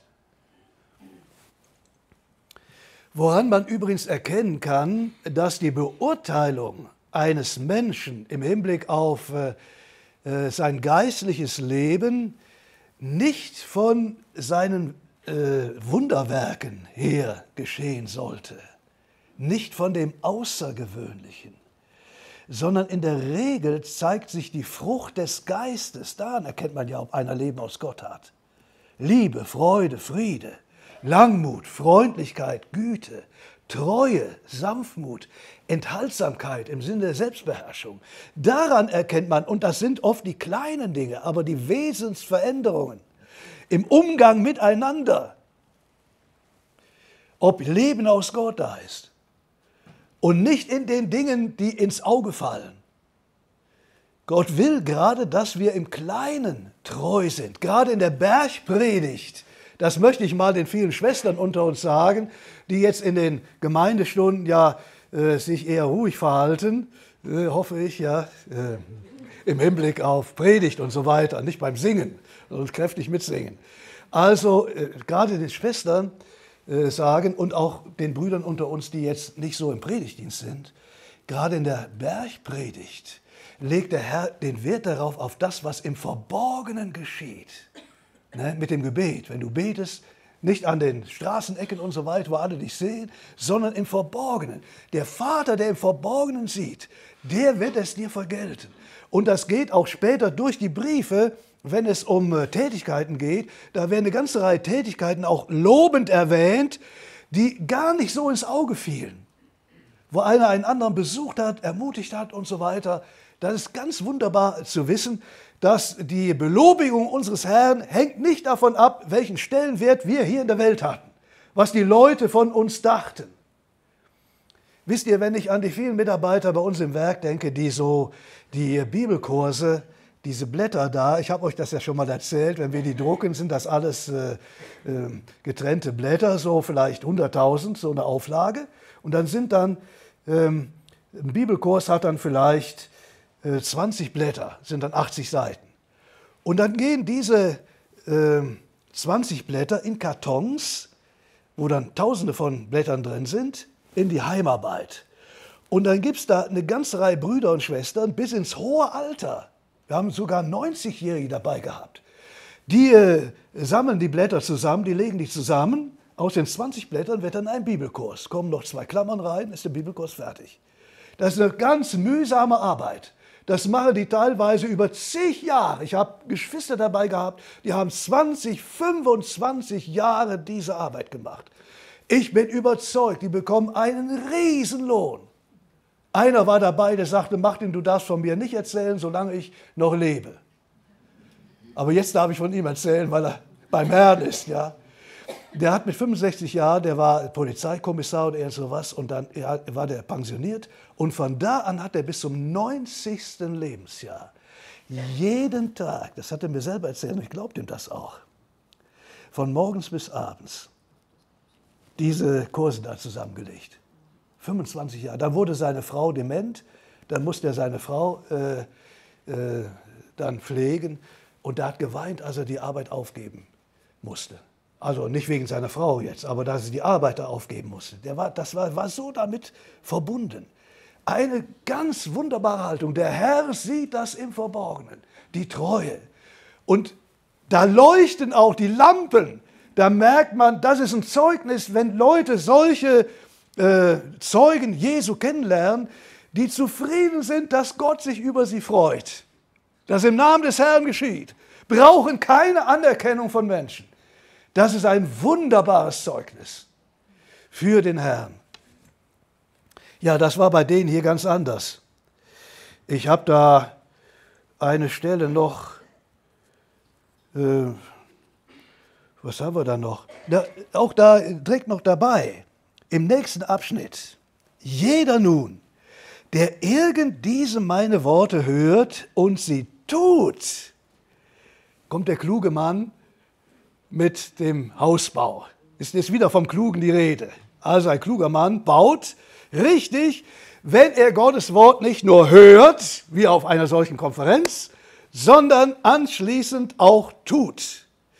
Woran man übrigens erkennen kann, dass die Beurteilung eines Menschen im Hinblick auf sein geistliches Leben nicht von seinen Wunderwerken her geschehen sollte, nicht von dem Außergewöhnlichen, sondern in der Regel zeigt sich die Frucht des Geistes. Daran erkennt man ja, ob einer Leben aus Gott hat. Liebe, Freude, Friede, Langmut, Freundlichkeit, Güte, Treue, Sanftmut, Enthaltsamkeit im Sinne der Selbstbeherrschung. Daran erkennt man, und das sind oft die kleinen Dinge, aber die Wesensveränderungen im Umgang miteinander, ob Leben aus Gott da ist und nicht in den Dingen, die ins Auge fallen. Gott will gerade, dass wir im Kleinen treu sind, gerade in der Bergpredigt. Das möchte ich mal den vielen Schwestern unter uns sagen, die jetzt in den Gemeindestunden ja sich eher ruhig verhalten, hoffe ich, ja, im Hinblick auf Predigt und so weiter, nicht beim Singen, sondern kräftig mitsingen. Also gerade den Schwestern sagen und auch den Brüdern unter uns, die jetzt nicht so im Predigtdienst sind, gerade in der Bergpredigt legt der Herr den Wert darauf, auf das, was im Verborgenen geschieht. Ne, mit dem Gebet, wenn du betest, nicht an den Straßenecken und so weiter, wo alle dich sehen, sondern im Verborgenen. Der Vater, der im Verborgenen sieht, der wird es dir vergelten. Und das geht auch später durch die Briefe, wenn es um Tätigkeiten geht. Da werden eine ganze Reihe Tätigkeiten auch lobend erwähnt, die gar nicht so ins Auge fielen. Wo einer einen anderen besucht hat, ermutigt hat und so weiter. Das ist ganz wunderbar zu wissen, dass die Belobigung unseres Herrn hängt nicht davon ab, welchen Stellenwert wir hier in der Welt hatten, was die Leute von uns dachten. Wisst ihr, wenn ich an die vielen Mitarbeiter bei uns im Werk denke, die so die Bibelkurse, diese Blätter da, ich habe euch das ja schon mal erzählt, wenn wir die drucken, sind das alles getrennte Blätter, so vielleicht 100.000, so eine Auflage. Und dann sind dann, ein Bibelkurs hat dann vielleicht 20 Blätter, sind dann 80 Seiten. Und dann gehen diese 20 Blätter in Kartons, wo dann Tausende von Blättern drin sind, in die Heimarbeit. Und dann gibt es da eine ganze Reihe Brüder und Schwestern bis ins hohe Alter. Wir haben sogar 90-Jährige dabei gehabt. Die sammeln die Blätter zusammen, die legen die zusammen. Aus den 20 Blättern wird dann ein Bibelkurs. Kommen noch 2 Klammern rein, ist der Bibelkurs fertig. Das ist eine ganz mühsame Arbeit. Das machen die teilweise über zig Jahre. Ich habe Geschwister dabei gehabt, die haben 20, 25 Jahre diese Arbeit gemacht. Ich bin überzeugt, die bekommen einen Riesenlohn. Einer war dabei, der sagte, Martin, du darfst von mir nicht erzählen, solange ich noch lebe. Aber jetzt darf ich von ihm erzählen, weil er beim Herrn ist. Ja. Der hat mit 65 Jahren, der war Polizeikommissar und sowas, und dann war der pensioniert. Und von da an hat er bis zum 90. Lebensjahr jeden Tag, das hat er mir selber erzählt und ich glaube ihm das auch, von morgens bis abends diese Kurse da zusammengelegt. 25 Jahre. Dann wurde seine Frau dement, dann musste er seine Frau dann pflegen und er hat geweint, als er die Arbeit aufgeben musste. Also nicht wegen seiner Frau jetzt, aber dass er die Arbeit da aufgeben musste. Das war so damit verbunden. Eine ganz wunderbare Haltung. Der Herr sieht das im Verborgenen, die Treue. Und da leuchten auch die Lampen. Da merkt man, das ist ein Zeugnis, wenn Leute solche Zeugen Jesu kennenlernen, die zufrieden sind, dass Gott sich über sie freut. Das im Namen des Herrn geschieht. Brauchen keine Anerkennung von Menschen. Das ist ein wunderbares Zeugnis für den Herrn. Ja, das war bei denen hier ganz anders. Ich habe da eine Stelle noch, was haben wir da noch? Auch da direkt noch dabei, im nächsten Abschnitt. Jeder nun, der irgend diese meine Worte hört und sie tut, kommt der kluge Mann mit dem Hausbau. Ist jetzt wieder vom Klugen die Rede. Also ein kluger Mann baut richtig, wenn er Gottes Wort nicht nur hört, wie auf einer solchen Konferenz, sondern anschließend auch tut.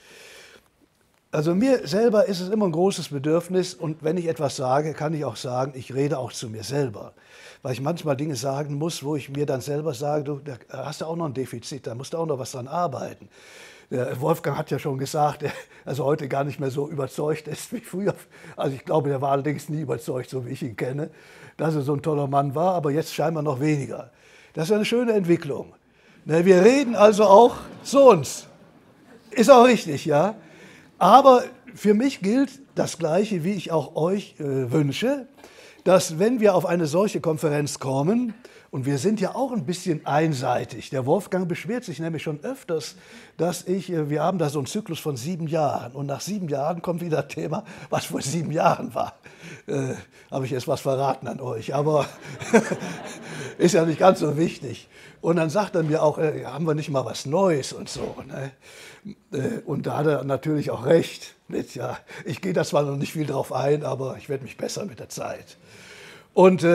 Also mir selber ist es immer ein großes Bedürfnis und wenn ich etwas sage, kann ich auch sagen, ich rede auch zu mir selber. Weil ich manchmal Dinge sagen muss, wo ich mir dann selber sage, du, da hast du auch noch ein Defizit, da musst du auch noch was dran arbeiten. Der Wolfgang hat ja schon gesagt, dass er heute gar nicht mehr so überzeugt ist wie früher. Also ich glaube, der war allerdings nie überzeugt, so wie ich ihn kenne, dass er so ein toller Mann war, aber jetzt scheinbar noch weniger. Das ist eine schöne Entwicklung. Wir reden also auch zu uns. Ist auch richtig, ja. Aber für mich gilt das Gleiche, wie ich auch euch wünsche, dass wenn wir auf eine solche Konferenz kommen, und wir sind ja auch ein bisschen einseitig. Der Wolfgang beschwert sich nämlich schon öfters, dass wir haben da so einen Zyklus von 7 Jahren. Und nach 7 Jahren kommt wieder ein Thema, was vor 7 Jahren war. Habe ich jetzt was verraten an euch, aber ist ja nicht ganz so wichtig. Und dann sagt er mir auch, haben wir nicht mal was Neues und so. Ne? Und da hat er natürlich auch recht mit. Ja, ich gehe da zwar noch nicht viel drauf ein, aber ich werde mich besser mit der Zeit. Und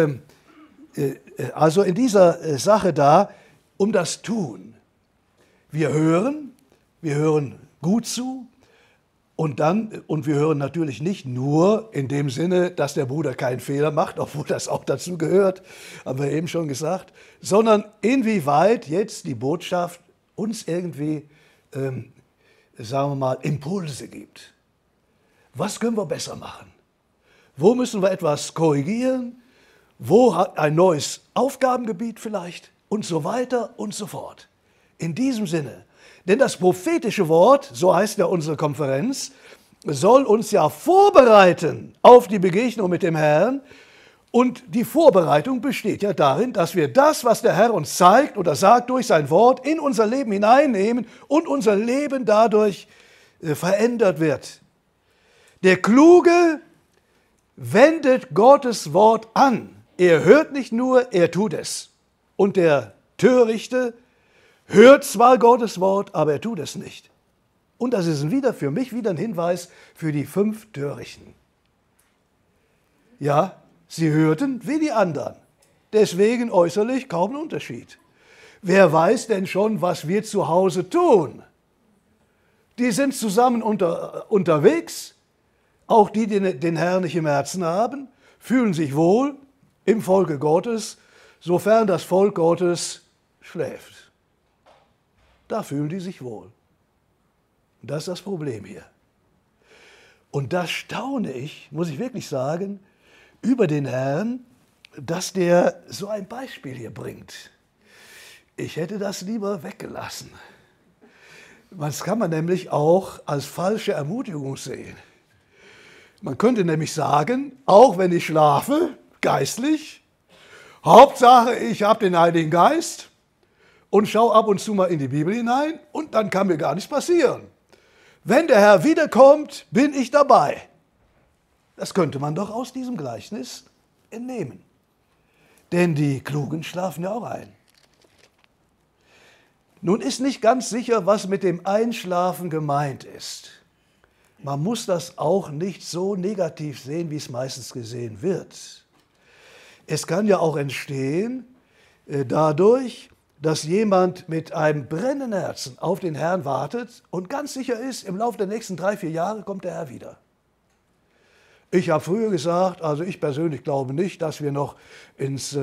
also in dieser Sache da, um das Tun. Wir hören gut zu und wir hören natürlich nicht nur in dem Sinne, dass der Bruder keinen Fehler macht, obwohl das auch dazu gehört, haben wir eben schon gesagt, sondern inwieweit jetzt die Botschaft uns irgendwie, sagen wir mal, Impulse gibt. Was können wir besser machen? Wo müssen wir etwas korrigieren? Wo hat ein neues Aufgabengebiet vielleicht und so weiter und so fort. In diesem Sinne, denn das prophetische Wort, so heißt ja unsere Konferenz, soll uns ja vorbereiten auf die Begegnung mit dem Herrn. Und die Vorbereitung besteht ja darin, dass wir das, was der Herr uns zeigt oder sagt durch sein Wort, in unser Leben hineinnehmen und unser Leben dadurch verändert wird. Der Kluge wendet Gottes Wort an. Er hört nicht nur, er tut es. Und der Törichte hört zwar Gottes Wort, aber er tut es nicht. Und das ist für mich wieder ein Hinweis für die 5 Törichten. Ja, sie hörten wie die anderen. Deswegen äußerlich kaum ein Unterschied. Wer weiß denn schon, was wir zu Hause tun? Die sind zusammen unterwegs, auch die, die den Herrn nicht im Herzen haben, fühlen sich wohl im Volke Gottes, sofern das Volk Gottes schläft. Da fühlen die sich wohl. Das ist das Problem hier. Und da staune ich, muss ich wirklich sagen, über den Herrn, dass der so ein Beispiel hier bringt. Ich hätte das lieber weggelassen. Das kann man nämlich auch als falsche Ermutigung sehen. Man könnte nämlich sagen, auch wenn ich schlafe, geistlich, Hauptsache ich habe den Heiligen Geist und schaue ab und zu mal in die Bibel hinein und dann kann mir gar nichts passieren. Wenn der Herr wiederkommt, bin ich dabei. Das könnte man doch aus diesem Gleichnis entnehmen. Denn die Klugen schlafen ja auch ein. Nun ist nicht ganz sicher, was mit dem Einschlafen gemeint ist. Man muss das auch nicht so negativ sehen, wie es meistens gesehen wird. Es kann ja auch entstehen dadurch, dass jemand mit einem brennenden Herzen auf den Herrn wartet und ganz sicher ist, im Laufe der nächsten 3, 4 Jahre kommt der Herr wieder. Ich habe früher gesagt, also ich persönlich glaube nicht, dass wir noch ins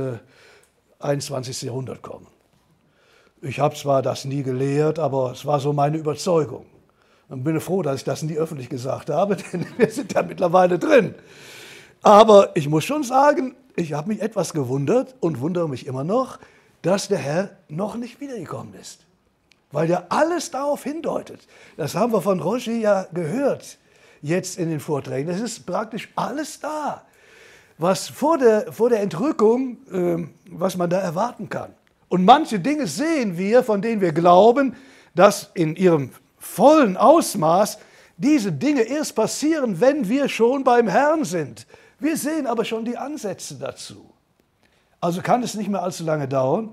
21. Jahrhundert kommen. Ich habe zwar das nie gelehrt, aber es war so meine Überzeugung. Und bin froh, dass ich das nie öffentlich gesagt habe, denn wir sind da mittlerweile drin. Aber ich muss schon sagen, ich habe mich etwas gewundert und wundere mich immer noch, dass der Herr noch nicht wiedergekommen ist. Weil ja alles darauf hindeutet. Das haben wir von Roger ja gehört, jetzt in den Vorträgen. Es ist praktisch alles da, was vor der Entrückung, was man da erwarten kann. Und manche Dinge sehen wir, von denen wir glauben, dass in ihrem vollen Ausmaß diese Dinge erst passieren, wenn wir schon beim Herrn sind. Wir sehen aber schon die Ansätze dazu. Also kann es nicht mehr allzu lange dauern.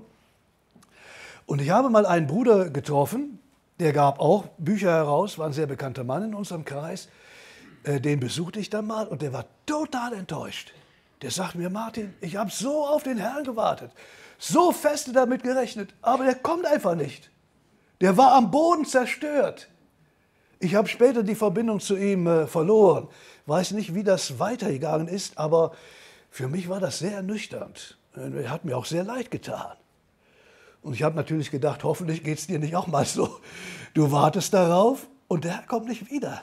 Und ich habe mal einen Bruder getroffen, der gab auch Bücher heraus, war ein sehr bekannter Mann in unserem Kreis. Den besuchte ich dann mal und der war total enttäuscht. Der sagte mir, Martin, ich habe so auf den Herrn gewartet, so fest damit gerechnet, aber der kommt einfach nicht. Der war am Boden zerstört. Ich habe später die Verbindung zu ihm verloren. Weiß nicht, wie das weitergegangen ist, aber für mich war das sehr ernüchternd. Er hat mir auch sehr leid getan. Und ich habe natürlich gedacht, hoffentlich geht es dir nicht auch mal so. Du wartest darauf und der Herr kommt nicht wieder.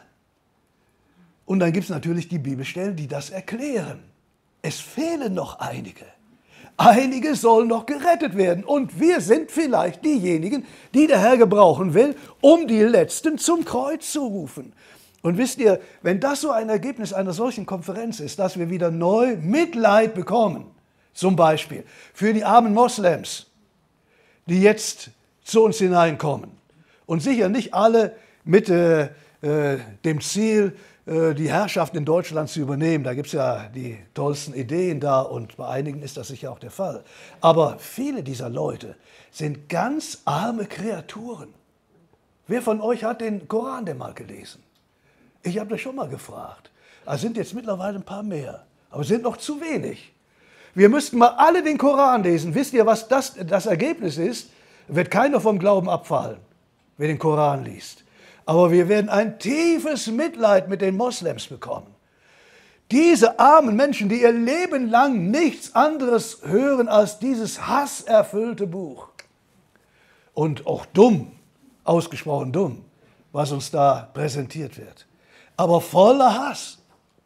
Und dann gibt es natürlich die Bibelstellen, die das erklären. Es fehlen noch einige. Einige sollen noch gerettet werden. Und wir sind vielleicht diejenigen, die der Herr gebrauchen will, um die Letzten zum Kreuz zu rufen. Und wisst ihr, wenn das so ein Ergebnis einer solchen Konferenz ist, dass wir wieder neu Mitleid bekommen, zum Beispiel für die armen Moslems, die jetzt zu uns hineinkommen. Und sicher nicht alle mit dem Ziel, die Herrschaft in Deutschland zu übernehmen. Da gibt es ja die tollsten Ideen da und bei einigen ist das sicher auch der Fall. Aber viele dieser Leute sind ganz arme Kreaturen. Wer von euch hat den Koran denn mal gelesen? Ich habe das schon mal gefragt. Es sind jetzt mittlerweile ein paar mehr, aber es sind noch zu wenig. Wir müssten mal alle den Koran lesen. Wisst ihr, was das Ergebnis ist? Wird keiner vom Glauben abfallen, wer den Koran liest. Aber wir werden ein tiefes Mitleid mit den Moslems bekommen. Diese armen Menschen, die ihr Leben lang nichts anderes hören als dieses hasserfüllte Buch. Und auch dumm, ausgesprochen dumm, was uns da präsentiert wird. Aber voller Hass.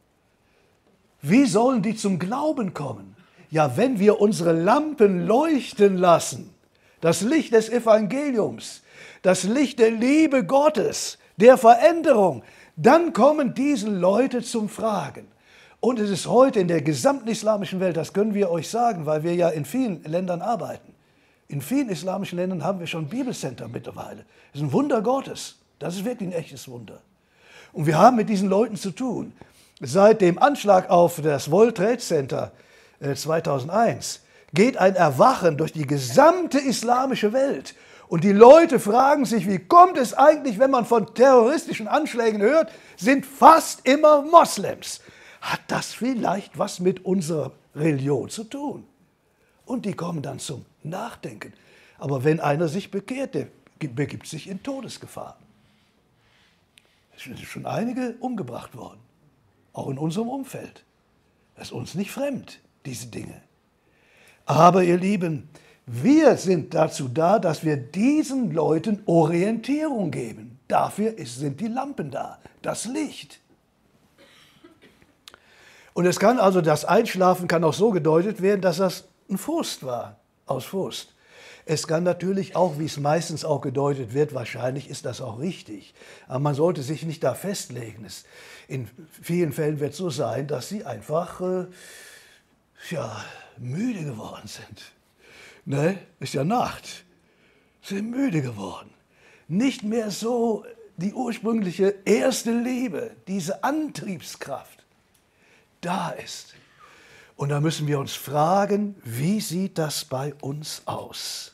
Wie sollen die zum Glauben kommen? Ja, wenn wir unsere Lampen leuchten lassen, das Licht des Evangeliums, das Licht der Liebe Gottes, der Veränderung, dann kommen diese Leute zum Fragen. Und es ist heute in der gesamten islamischen Welt, das können wir euch sagen, weil wir ja in vielen Ländern arbeiten. In vielen islamischen Ländern haben wir schon Bibelcenter mittlerweile. Das ist ein Wunder Gottes. Das ist wirklich ein echtes Wunder. Und wir haben mit diesen Leuten zu tun. Seit dem Anschlag auf das World Trade Center 2001 geht ein Erwachen durch die gesamte islamische Welt. Und die Leute fragen sich, wie kommt es eigentlich, wenn man von terroristischen Anschlägen hört, sind fast immer Moslems. Hat das vielleicht was mit unserer Religion zu tun? Und die kommen dann zum Nachdenken. Aber wenn einer sich bekehrt, der begibt sich in Todesgefahr. Es sind schon einige umgebracht worden, auch in unserem Umfeld. Das ist uns nicht fremd, diese Dinge. Aber ihr Lieben, wir sind dazu da, dass wir diesen Leuten Orientierung geben. Dafür sind die Lampen da, das Licht. Und es kann also, das Einschlafen kann auch so gedeutet werden, dass das ein Frust war, aus Frust. Es kann natürlich auch, wie es meistens auch gedeutet wird, wahrscheinlich ist das auch richtig, aber man sollte sich nicht da festlegen. In vielen Fällen wird es so sein, dass sie einfach müde geworden sind. Ne? Ist ja Nacht. Sie sind müde geworden. Nicht mehr so die ursprüngliche erste Liebe, diese Antriebskraft da ist. Und da müssen wir uns fragen, wie sieht das bei uns aus?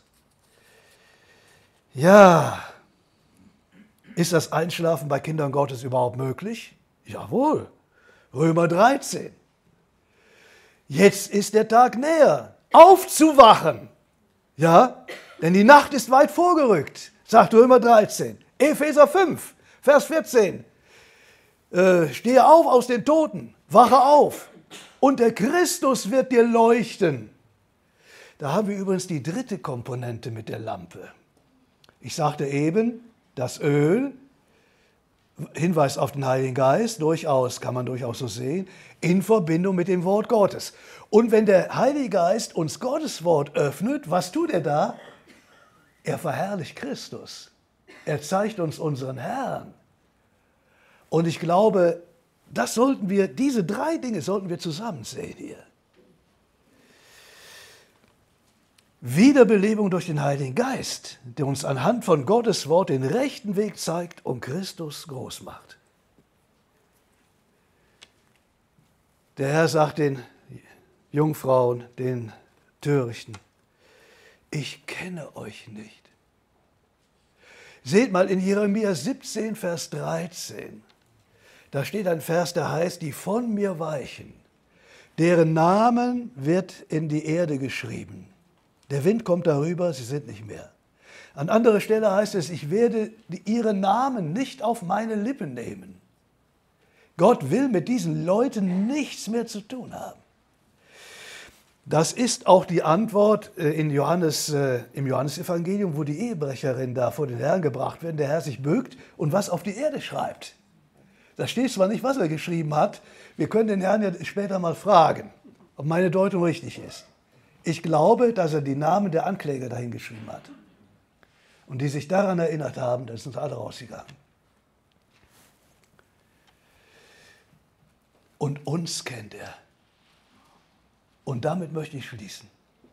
Ja, ist das Einschlafen bei Kindern Gottes überhaupt möglich? Jawohl, Römer 13. Jetzt ist der Tag näher, aufzuwachen. Ja, denn die Nacht ist weit vorgerückt, sagt Römer 13. Epheser 5, Vers 14. Stehe auf aus den Toten, wache auf und der Christus wird dir leuchten. Da haben wir übrigens die dritte Komponente mit der Lampe. Ich sagte eben, das Öl, Hinweis auf den Heiligen Geist, durchaus, kann man durchaus so sehen, in Verbindung mit dem Wort Gottes. Und wenn der Heilige Geist uns Gottes Wort öffnet, was tut er da? Er verherrlicht Christus. Er zeigt uns unseren Herrn. Und ich glaube, diese drei Dinge sollten wir zusammen sehen hier. Wiederbelebung durch den Heiligen Geist, der uns anhand von Gottes Wort den rechten Weg zeigt und Christus groß macht. Der Herr sagt den Jungfrauen, den Törichten, ich kenne euch nicht. Seht mal in Jeremia 17, Vers 13, da steht ein Vers, der heißt, die von mir weichen, deren Namen wird in die Erde geschrieben. Der Wind kommt darüber, sie sind nicht mehr. An anderer Stelle heißt es, ich werde ihre Namen nicht auf meine Lippen nehmen. Gott will mit diesen Leuten nichts mehr zu tun haben. Das ist auch die Antwort im Johannesevangelium, wo die Ehebrecherin da vor den Herrn gebracht wird, der Herr sich bückt und was auf die Erde schreibt. Da steht zwar nicht, was er geschrieben hat, wir können den Herrn ja später mal fragen, ob meine Deutung richtig ist. Ich glaube, dass er die Namen der Ankläger dahin geschrieben hat. Und die sich daran erinnert haben, da sind alle rausgegangen. Und uns kennt er. Und damit möchte ich schließen.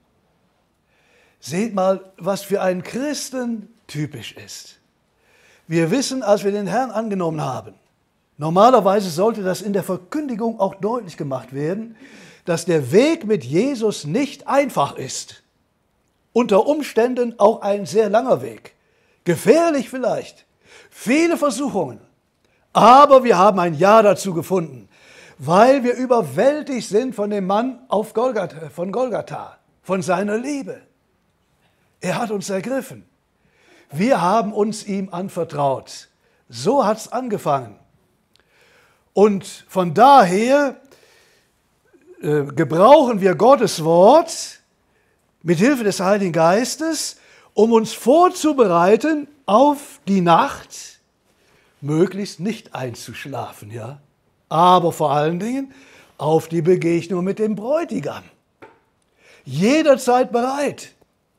Seht mal, was für einen Christen typisch ist. Wir wissen, als wir den Herrn angenommen haben, normalerweise sollte das in der Verkündigung auch deutlich gemacht werden, dass der Weg mit Jesus nicht einfach ist. Unter Umständen auch ein sehr langer Weg. Gefährlich vielleicht. Viele Versuchungen. Aber wir haben ein Ja dazu gefunden, weil wir überwältigt sind von dem Mann von Golgatha, von seiner Liebe. Er hat uns ergriffen. Wir haben uns ihm anvertraut. So hat es angefangen. Und von daher gebrauchen wir Gottes Wort mit Hilfe des Heiligen Geistes, um uns vorzubereiten auf die Nacht, möglichst nicht einzuschlafen, ja, aber vor allen Dingen auf die Begegnung mit dem Bräutigam. Jederzeit bereit.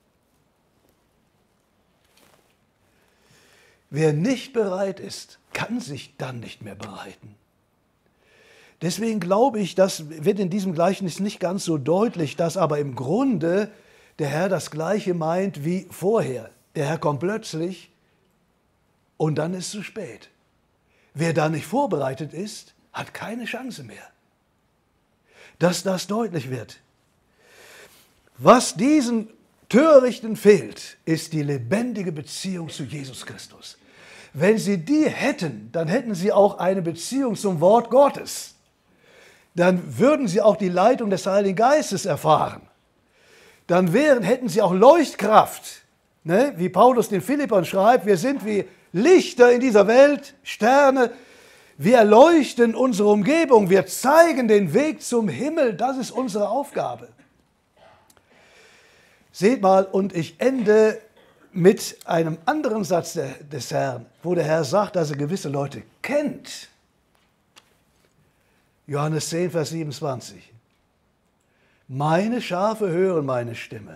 Wer nicht bereit ist, kann sich dann nicht mehr bereiten. Deswegen glaube ich, das wird in diesem Gleichnis nicht ganz so deutlich, dass aber im Grunde der Herr das Gleiche meint wie vorher. Der Herr kommt plötzlich und dann ist es zu spät. Wer da nicht vorbereitet ist, hat keine Chance mehr. Dass das deutlich wird. Was diesen Törichten fehlt, ist die lebendige Beziehung zu Jesus Christus. Wenn sie die hätten, dann hätten sie auch eine Beziehung zum Wort Gottes. Dann würden sie auch die Leitung des Heiligen Geistes erfahren. Dann hätten sie auch Leuchtkraft. Ne? Wie Paulus den Philippern schreibt, wir sind wie Lichter in dieser Welt, Sterne. Wir erleuchten unsere Umgebung, wir zeigen den Weg zum Himmel, das ist unsere Aufgabe. Seht mal, und ich ende mit einem anderen Satz des Herrn, wo der Herr sagt, dass er gewisse Leute kennt. Johannes 10, Vers 27. Meine Schafe hören meine Stimme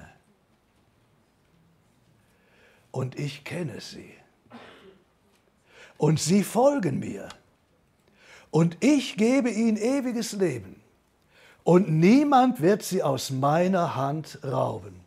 und ich kenne sie und sie folgen mir und ich gebe ihnen ewiges Leben und niemand wird sie aus meiner Hand rauben.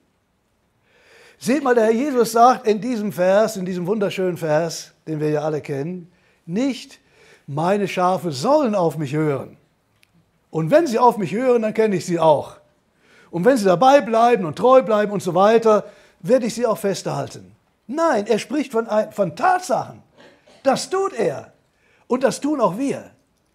Seht mal, der Herr Jesus sagt in diesem Vers, in diesem wunderschönen Vers, den wir ja alle kennen, nicht, meine Schafe sollen auf mich hören. Und wenn sie auf mich hören, dann kenne ich sie auch. Und wenn sie dabei bleiben und treu bleiben und so weiter, werde ich sie auch festhalten. Nein, er spricht von Tatsachen. Das tut er. Und das tun auch wir.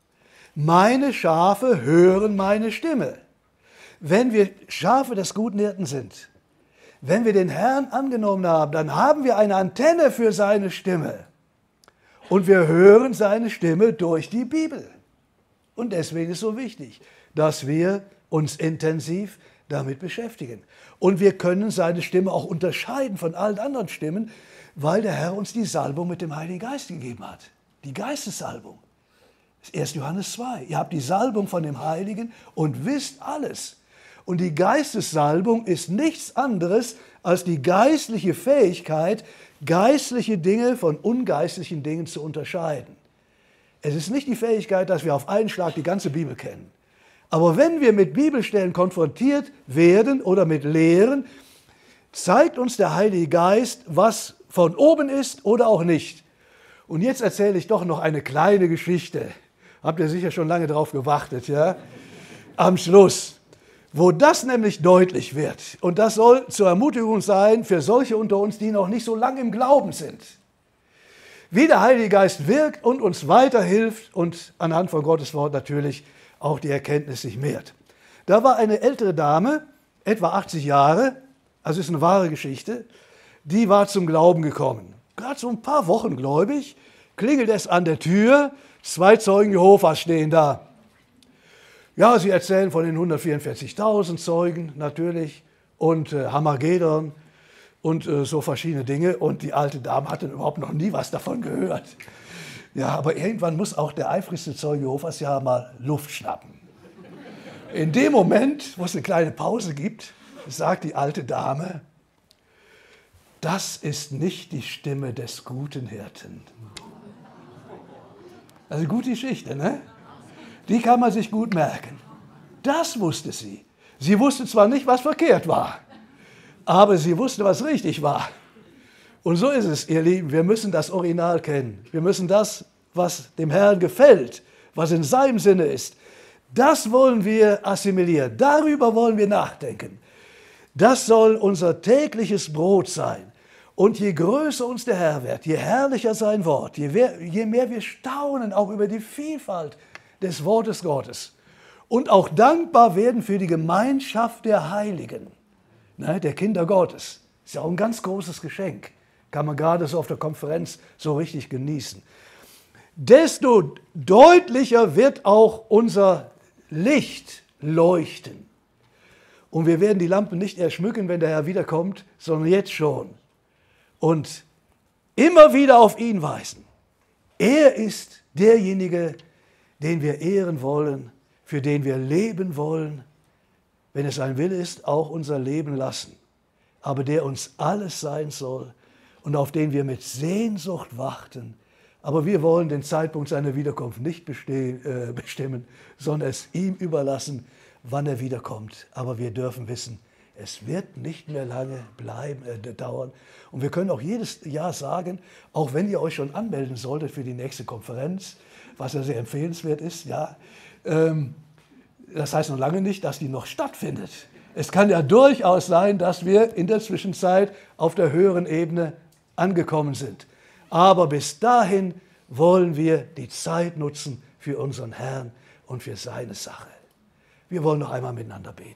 Meine Schafe hören meine Stimme. Wenn wir Schafe des guten Hirten sind, wenn wir den Herrn angenommen haben, dann haben wir eine Antenne für seine Stimme. Und wir hören seine Stimme durch die Bibel. Und deswegen ist es so wichtig, dass wir uns intensiv damit beschäftigen. Und wir können seine Stimme auch unterscheiden von allen anderen Stimmen, weil der Herr uns die Salbung mit dem Heiligen Geist gegeben hat. Die Geistessalbung. Das ist 1. Johannes 2. Ihr habt die Salbung von dem Heiligen und wisst alles. Und die Geistessalbung ist nichts anderes als die geistliche Fähigkeit, geistliche Dinge von ungeistlichen Dingen zu unterscheiden. Es ist nicht die Fähigkeit, dass wir auf einen Schlag die ganze Bibel kennen. Aber wenn wir mit Bibelstellen konfrontiert werden oder mit Lehren, zeigt uns der Heilige Geist, was von oben ist oder auch nicht. Und jetzt erzähle ich doch noch eine kleine Geschichte. Habt ihr sicher schon lange darauf gewartet, ja? Am Schluss, wo das nämlich deutlich wird. Und das soll zur Ermutigung sein für solche unter uns, die noch nicht so lange im Glauben sind. Wie der Heilige Geist wirkt und uns weiterhilft und anhand von Gottes Wort natürlich auch die Erkenntnis sich mehrt. Da war eine ältere Dame, etwa 80 Jahre, also ist eine wahre Geschichte, die war zum Glauben gekommen. Gerade so ein paar Wochen gläubig, klingelt es an der Tür, 2 Zeugen Jehovas stehen da. Ja, sie erzählen von den 144.000 Zeugen natürlich und Hamagedon und so verschiedene Dinge. Und die alte Dame hatte überhaupt noch nie was davon gehört. Ja, aber irgendwann muss auch der eifrigste Zeuge Jehovas ja mal Luft schnappen. In dem Moment, wo es eine kleine Pause gibt, sagt die alte Dame, das ist nicht die Stimme des guten Hirten. Also gute Geschichte, ne? Die kann man sich gut merken. Das wusste sie. Sie wusste zwar nicht, was verkehrt war, aber sie wusste, was richtig war. Und so ist es, ihr Lieben, wir müssen das Original kennen. Wir müssen das, was dem Herrn gefällt, was in seinem Sinne ist, das wollen wir assimilieren. Darüber wollen wir nachdenken. Das soll unser tägliches Brot sein. Und je größer uns der Herr wird, je herrlicher sein Wort, je mehr wir staunen auch über die Vielfalt des Wortes Gottes und auch dankbar werden für die Gemeinschaft der Heiligen, ne, der Kinder Gottes. Ist ja auch ein ganz großes Geschenk. Kann man gerade so auf der Konferenz so richtig genießen. Desto deutlicher wird auch unser Licht leuchten. Und wir werden die Lampen nicht erst schmücken, wenn der Herr wiederkommt, sondern jetzt schon. Und immer wieder auf ihn weisen. Er ist derjenige, den wir ehren wollen, für den wir leben wollen, wenn es sein Wille ist, auch unser Leben lassen, aber der uns alles sein soll und auf den wir mit Sehnsucht warten. Aber wir wollen den Zeitpunkt seiner Wiederkunft nicht bestimmen, sondern es ihm überlassen, wann er wiederkommt. Aber wir dürfen wissen, es wird nicht mehr lange dauern. Und wir können auch jedes Jahr sagen, auch wenn ihr euch schon anmelden solltet für die nächste Konferenz, was ja sehr empfehlenswert ist, ja, das heißt noch lange nicht, dass die noch stattfindet. Es kann ja durchaus sein, dass wir in der Zwischenzeit auf der höheren Ebene angekommen sind. Aber bis dahin wollen wir die Zeit nutzen für unseren Herrn und für seine Sache. Wir wollen noch einmal miteinander beten.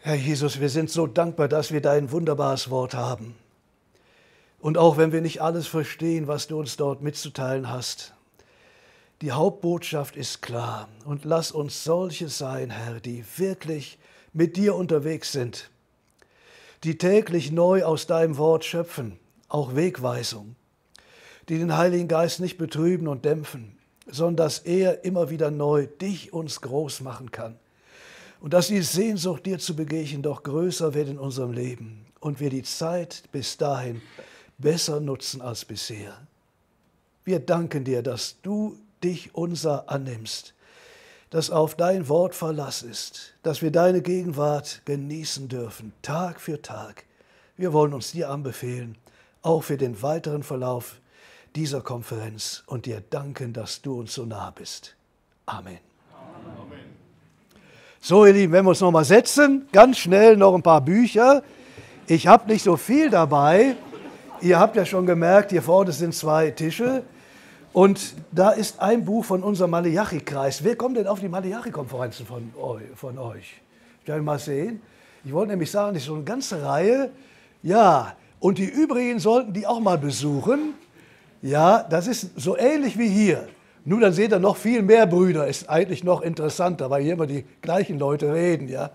Herr Jesus, wir sind so dankbar, dass wir dein wunderbares Wort haben. Und auch wenn wir nicht alles verstehen, was du uns dort mitzuteilen hast, die Hauptbotschaft ist klar. Und lass uns solche sein, Herr, die wirklich mit dir unterwegs sind, die täglich neu aus deinem Wort schöpfen, auch Wegweisung, die den Heiligen Geist nicht betrüben und dämpfen, sondern dass er immer wieder neu dich uns groß machen kann. Und dass die Sehnsucht, dir zu begegnen, doch größer wird in unserem Leben und wir die Zeit bis dahin besser nutzen als bisher. Wir danken dir, dass du dich unser annimmst, dass auf dein Wort Verlass ist, dass wir deine Gegenwart genießen dürfen, Tag für Tag. Wir wollen uns dir anbefehlen, auch für den weiteren Verlauf dieser Konferenz und dir danken, dass du uns so nah bist. Amen. Amen. So, ihr Lieben, wenn wir uns noch mal setzen, ganz schnell noch ein paar Bücher. Ich habe nicht so viel dabei. Ihr habt ja schon gemerkt, hier vorne sind 2 Tische und da ist ein Buch von unserem Malachi-Kreis. Wer kommt denn auf die Malachi-Konferenzen von euch? Ich will mal sehen. Ich wollte nämlich sagen, das ist so eine ganze Reihe. Ja, und die übrigen sollten die auch mal besuchen. Ja, das ist so ähnlich wie hier. Nur dann seht ihr noch viel mehr Brüder. Ist eigentlich noch interessanter, weil hier immer die gleichen Leute reden. Ja.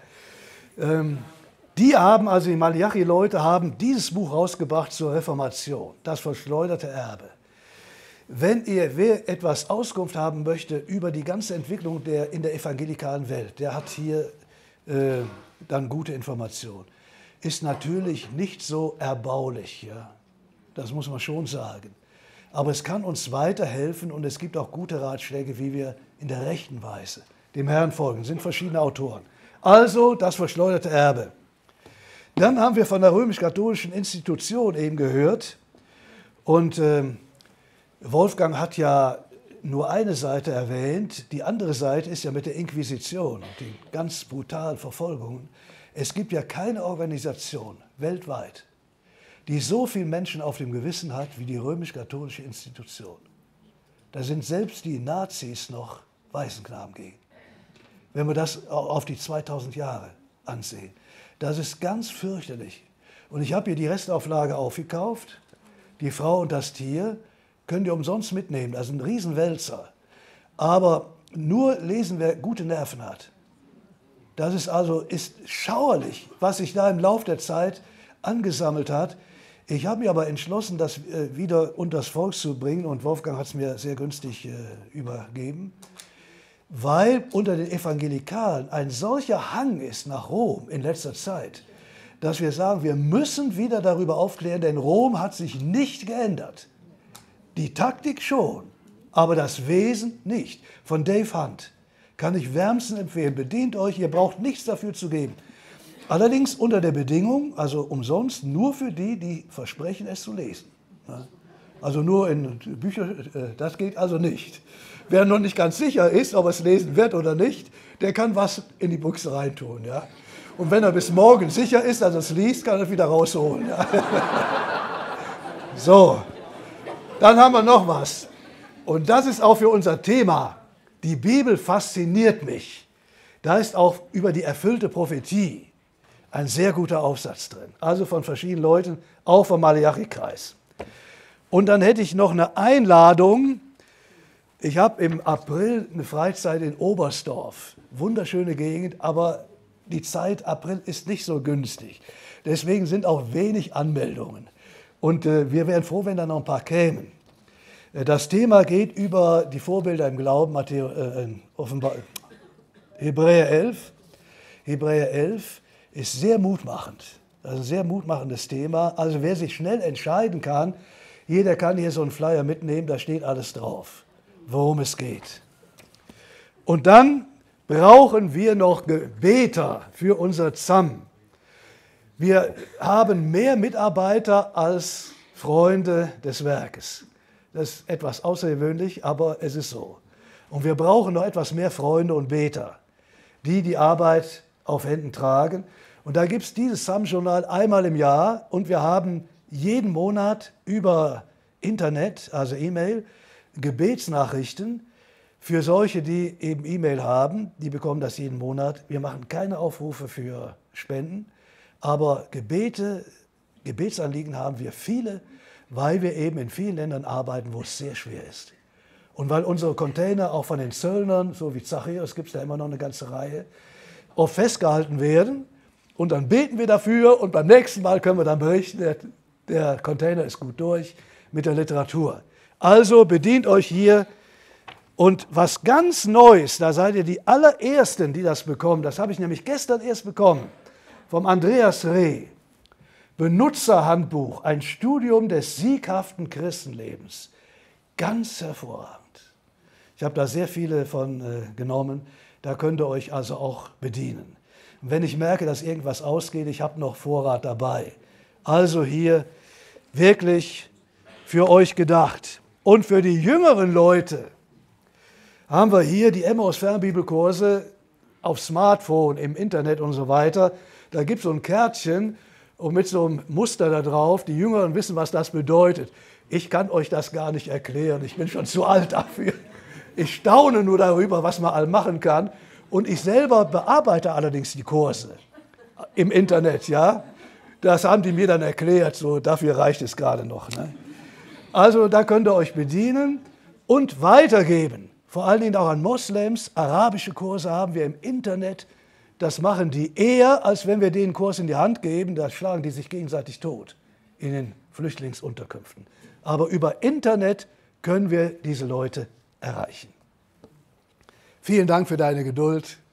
Die Malachi-Leute haben dieses Buch rausgebracht zur Reformation, das verschleuderte Erbe. Wenn wer etwas Auskunft haben möchte über die ganze Entwicklung in der evangelikalen Welt, der hat hier dann gute Informationen. Ist natürlich nicht so erbaulich, ja. Das muss man schon sagen. Aber es kann uns weiterhelfen und es gibt auch gute Ratschläge, wie wir in der rechten Weise dem Herrn folgen. Es sind verschiedene Autoren. Also das verschleuderte Erbe. Dann haben wir von der römisch-katholischen Institution eben gehört und Wolfgang hat ja nur eine Seite erwähnt, die andere Seite ist ja mit der Inquisition und den ganz brutalen Verfolgungen. Es gibt ja keine Organisation weltweit, die so viele Menschen auf dem Gewissen hat wie die römisch-katholische Institution. Da sind selbst die Nazis noch Waisenknaben gegen, wenn wir das auf die 2000 Jahre ansehen. Das ist ganz fürchterlich. Und ich habe hier die Restauflage aufgekauft. Die Frau und das Tier könnt ihr umsonst mitnehmen. Das ist ein Riesenwälzer. Aber nur lesen, wer gute Nerven hat. Das ist schauerlich, was sich da im Lauf der Zeit angesammelt hat. Ich habe mir aber entschlossen, das wieder unters Volk zu bringen. Und Wolfgang hat es mir sehr günstig übergeben. Weil unter den Evangelikalen ein solcher Hang ist nach Rom in letzter Zeit, dass wir sagen, wir müssen wieder darüber aufklären, denn Rom hat sich nicht geändert. Die Taktik schon, aber das Wesen nicht. Von Dave Hunt kann ich wärmstens empfehlen. Bedient euch, ihr braucht nichts dafür zu geben. Allerdings unter der Bedingung, also umsonst, nur für die, die versprechen, es zu lesen. Also nur in Büchern, das geht also nicht. Wer noch nicht ganz sicher ist, ob er es lesen wird oder nicht, der kann was in die Büchse reintun. Ja? Und wenn er bis morgen sicher ist, dass er es liest, kann er es wieder rausholen. Ja? So, dann haben wir noch was. Und das ist auch für unser Thema. Die Bibel fasziniert mich. Da ist auch über die erfüllte Prophetie ein sehr guter Aufsatz drin. Also von verschiedenen Leuten, auch vom Malachi-Kreis. Und dann hätte ich noch eine Einladung. Ich habe im April eine Freizeit in Oberstdorf. Wunderschöne Gegend, aber die Zeit April ist nicht so günstig. Deswegen sind auch wenig Anmeldungen. Und wir wären froh, wenn da noch ein paar kämen. Das Thema geht über die Vorbilder im Glauben, Hebräer 11. Hebräer 11 ist sehr mutmachend. Das ist ein sehr mutmachendes Thema. Also wer sich schnell entscheiden kann, jeder kann hier so einen Flyer mitnehmen, da steht alles drauf, worum es geht. Und dann brauchen wir noch Beter für unser ZAM. Wir haben mehr Mitarbeiter als Freunde des Werkes. Das ist etwas außergewöhnlich, aber es ist so. Und wir brauchen noch etwas mehr Freunde und Beter, die die Arbeit auf Händen tragen. Und da gibt es dieses ZAM-Journal einmal im Jahr und wir haben jeden Monat über Internet, also E-Mail, Gebetsnachrichten Für solche, die eben E-Mail haben, die bekommen das jeden Monat. Wir machen keine Aufrufe für Spenden, aber Gebetsanliegen haben wir viele, weil wir eben in vielen Ländern arbeiten, wo es sehr schwer ist. Und weil unsere Container auch von den Zöllnern, so wie Zachäus, gibt es da immer noch eine ganze Reihe, oft festgehalten werden. Und dann beten wir dafür und beim nächsten Mal können wir dann berichten, der Container ist gut durch mit der Literatur. Also bedient euch hier. Und was ganz Neues, da seid ihr die allerersten, die das bekommen, das habe ich nämlich gestern erst bekommen, vom Andreas Reh. Benutzerhandbuch, ein Studium des sieghaften Christenlebens. Ganz hervorragend. Ich habe da sehr viele von genommen, da könnt ihr euch also auch bedienen. Und wenn ich merke, dass irgendwas ausgeht, ich habe noch Vorrat dabei. Also hier wirklich für euch gedacht. Und für die jüngeren Leute haben wir hier die Emmaus-Fernbibelkurse auf Smartphone, im Internet und so weiter. Da gibt es so ein Kärtchen und mit so einem Muster da drauf. Die Jüngeren wissen, was das bedeutet. Ich kann euch das gar nicht erklären. Ich bin schon zu alt dafür. Ich staune nur darüber, was man all machen kann. Und ich selber bearbeite allerdings die Kurse im Internet, ja. Das haben die mir dann erklärt, so dafür reicht es gerade noch. Ne? Also da könnt ihr euch bedienen und weitergeben. Vor allen Dingen auch an Moslems. Arabische Kurse haben wir im Internet. Das machen die eher, als wenn wir denen Kurs in die Hand geben. Da schlagen die sich gegenseitig tot in den Flüchtlingsunterkünften. Aber über Internet können wir diese Leute erreichen. Vielen Dank für deine Geduld.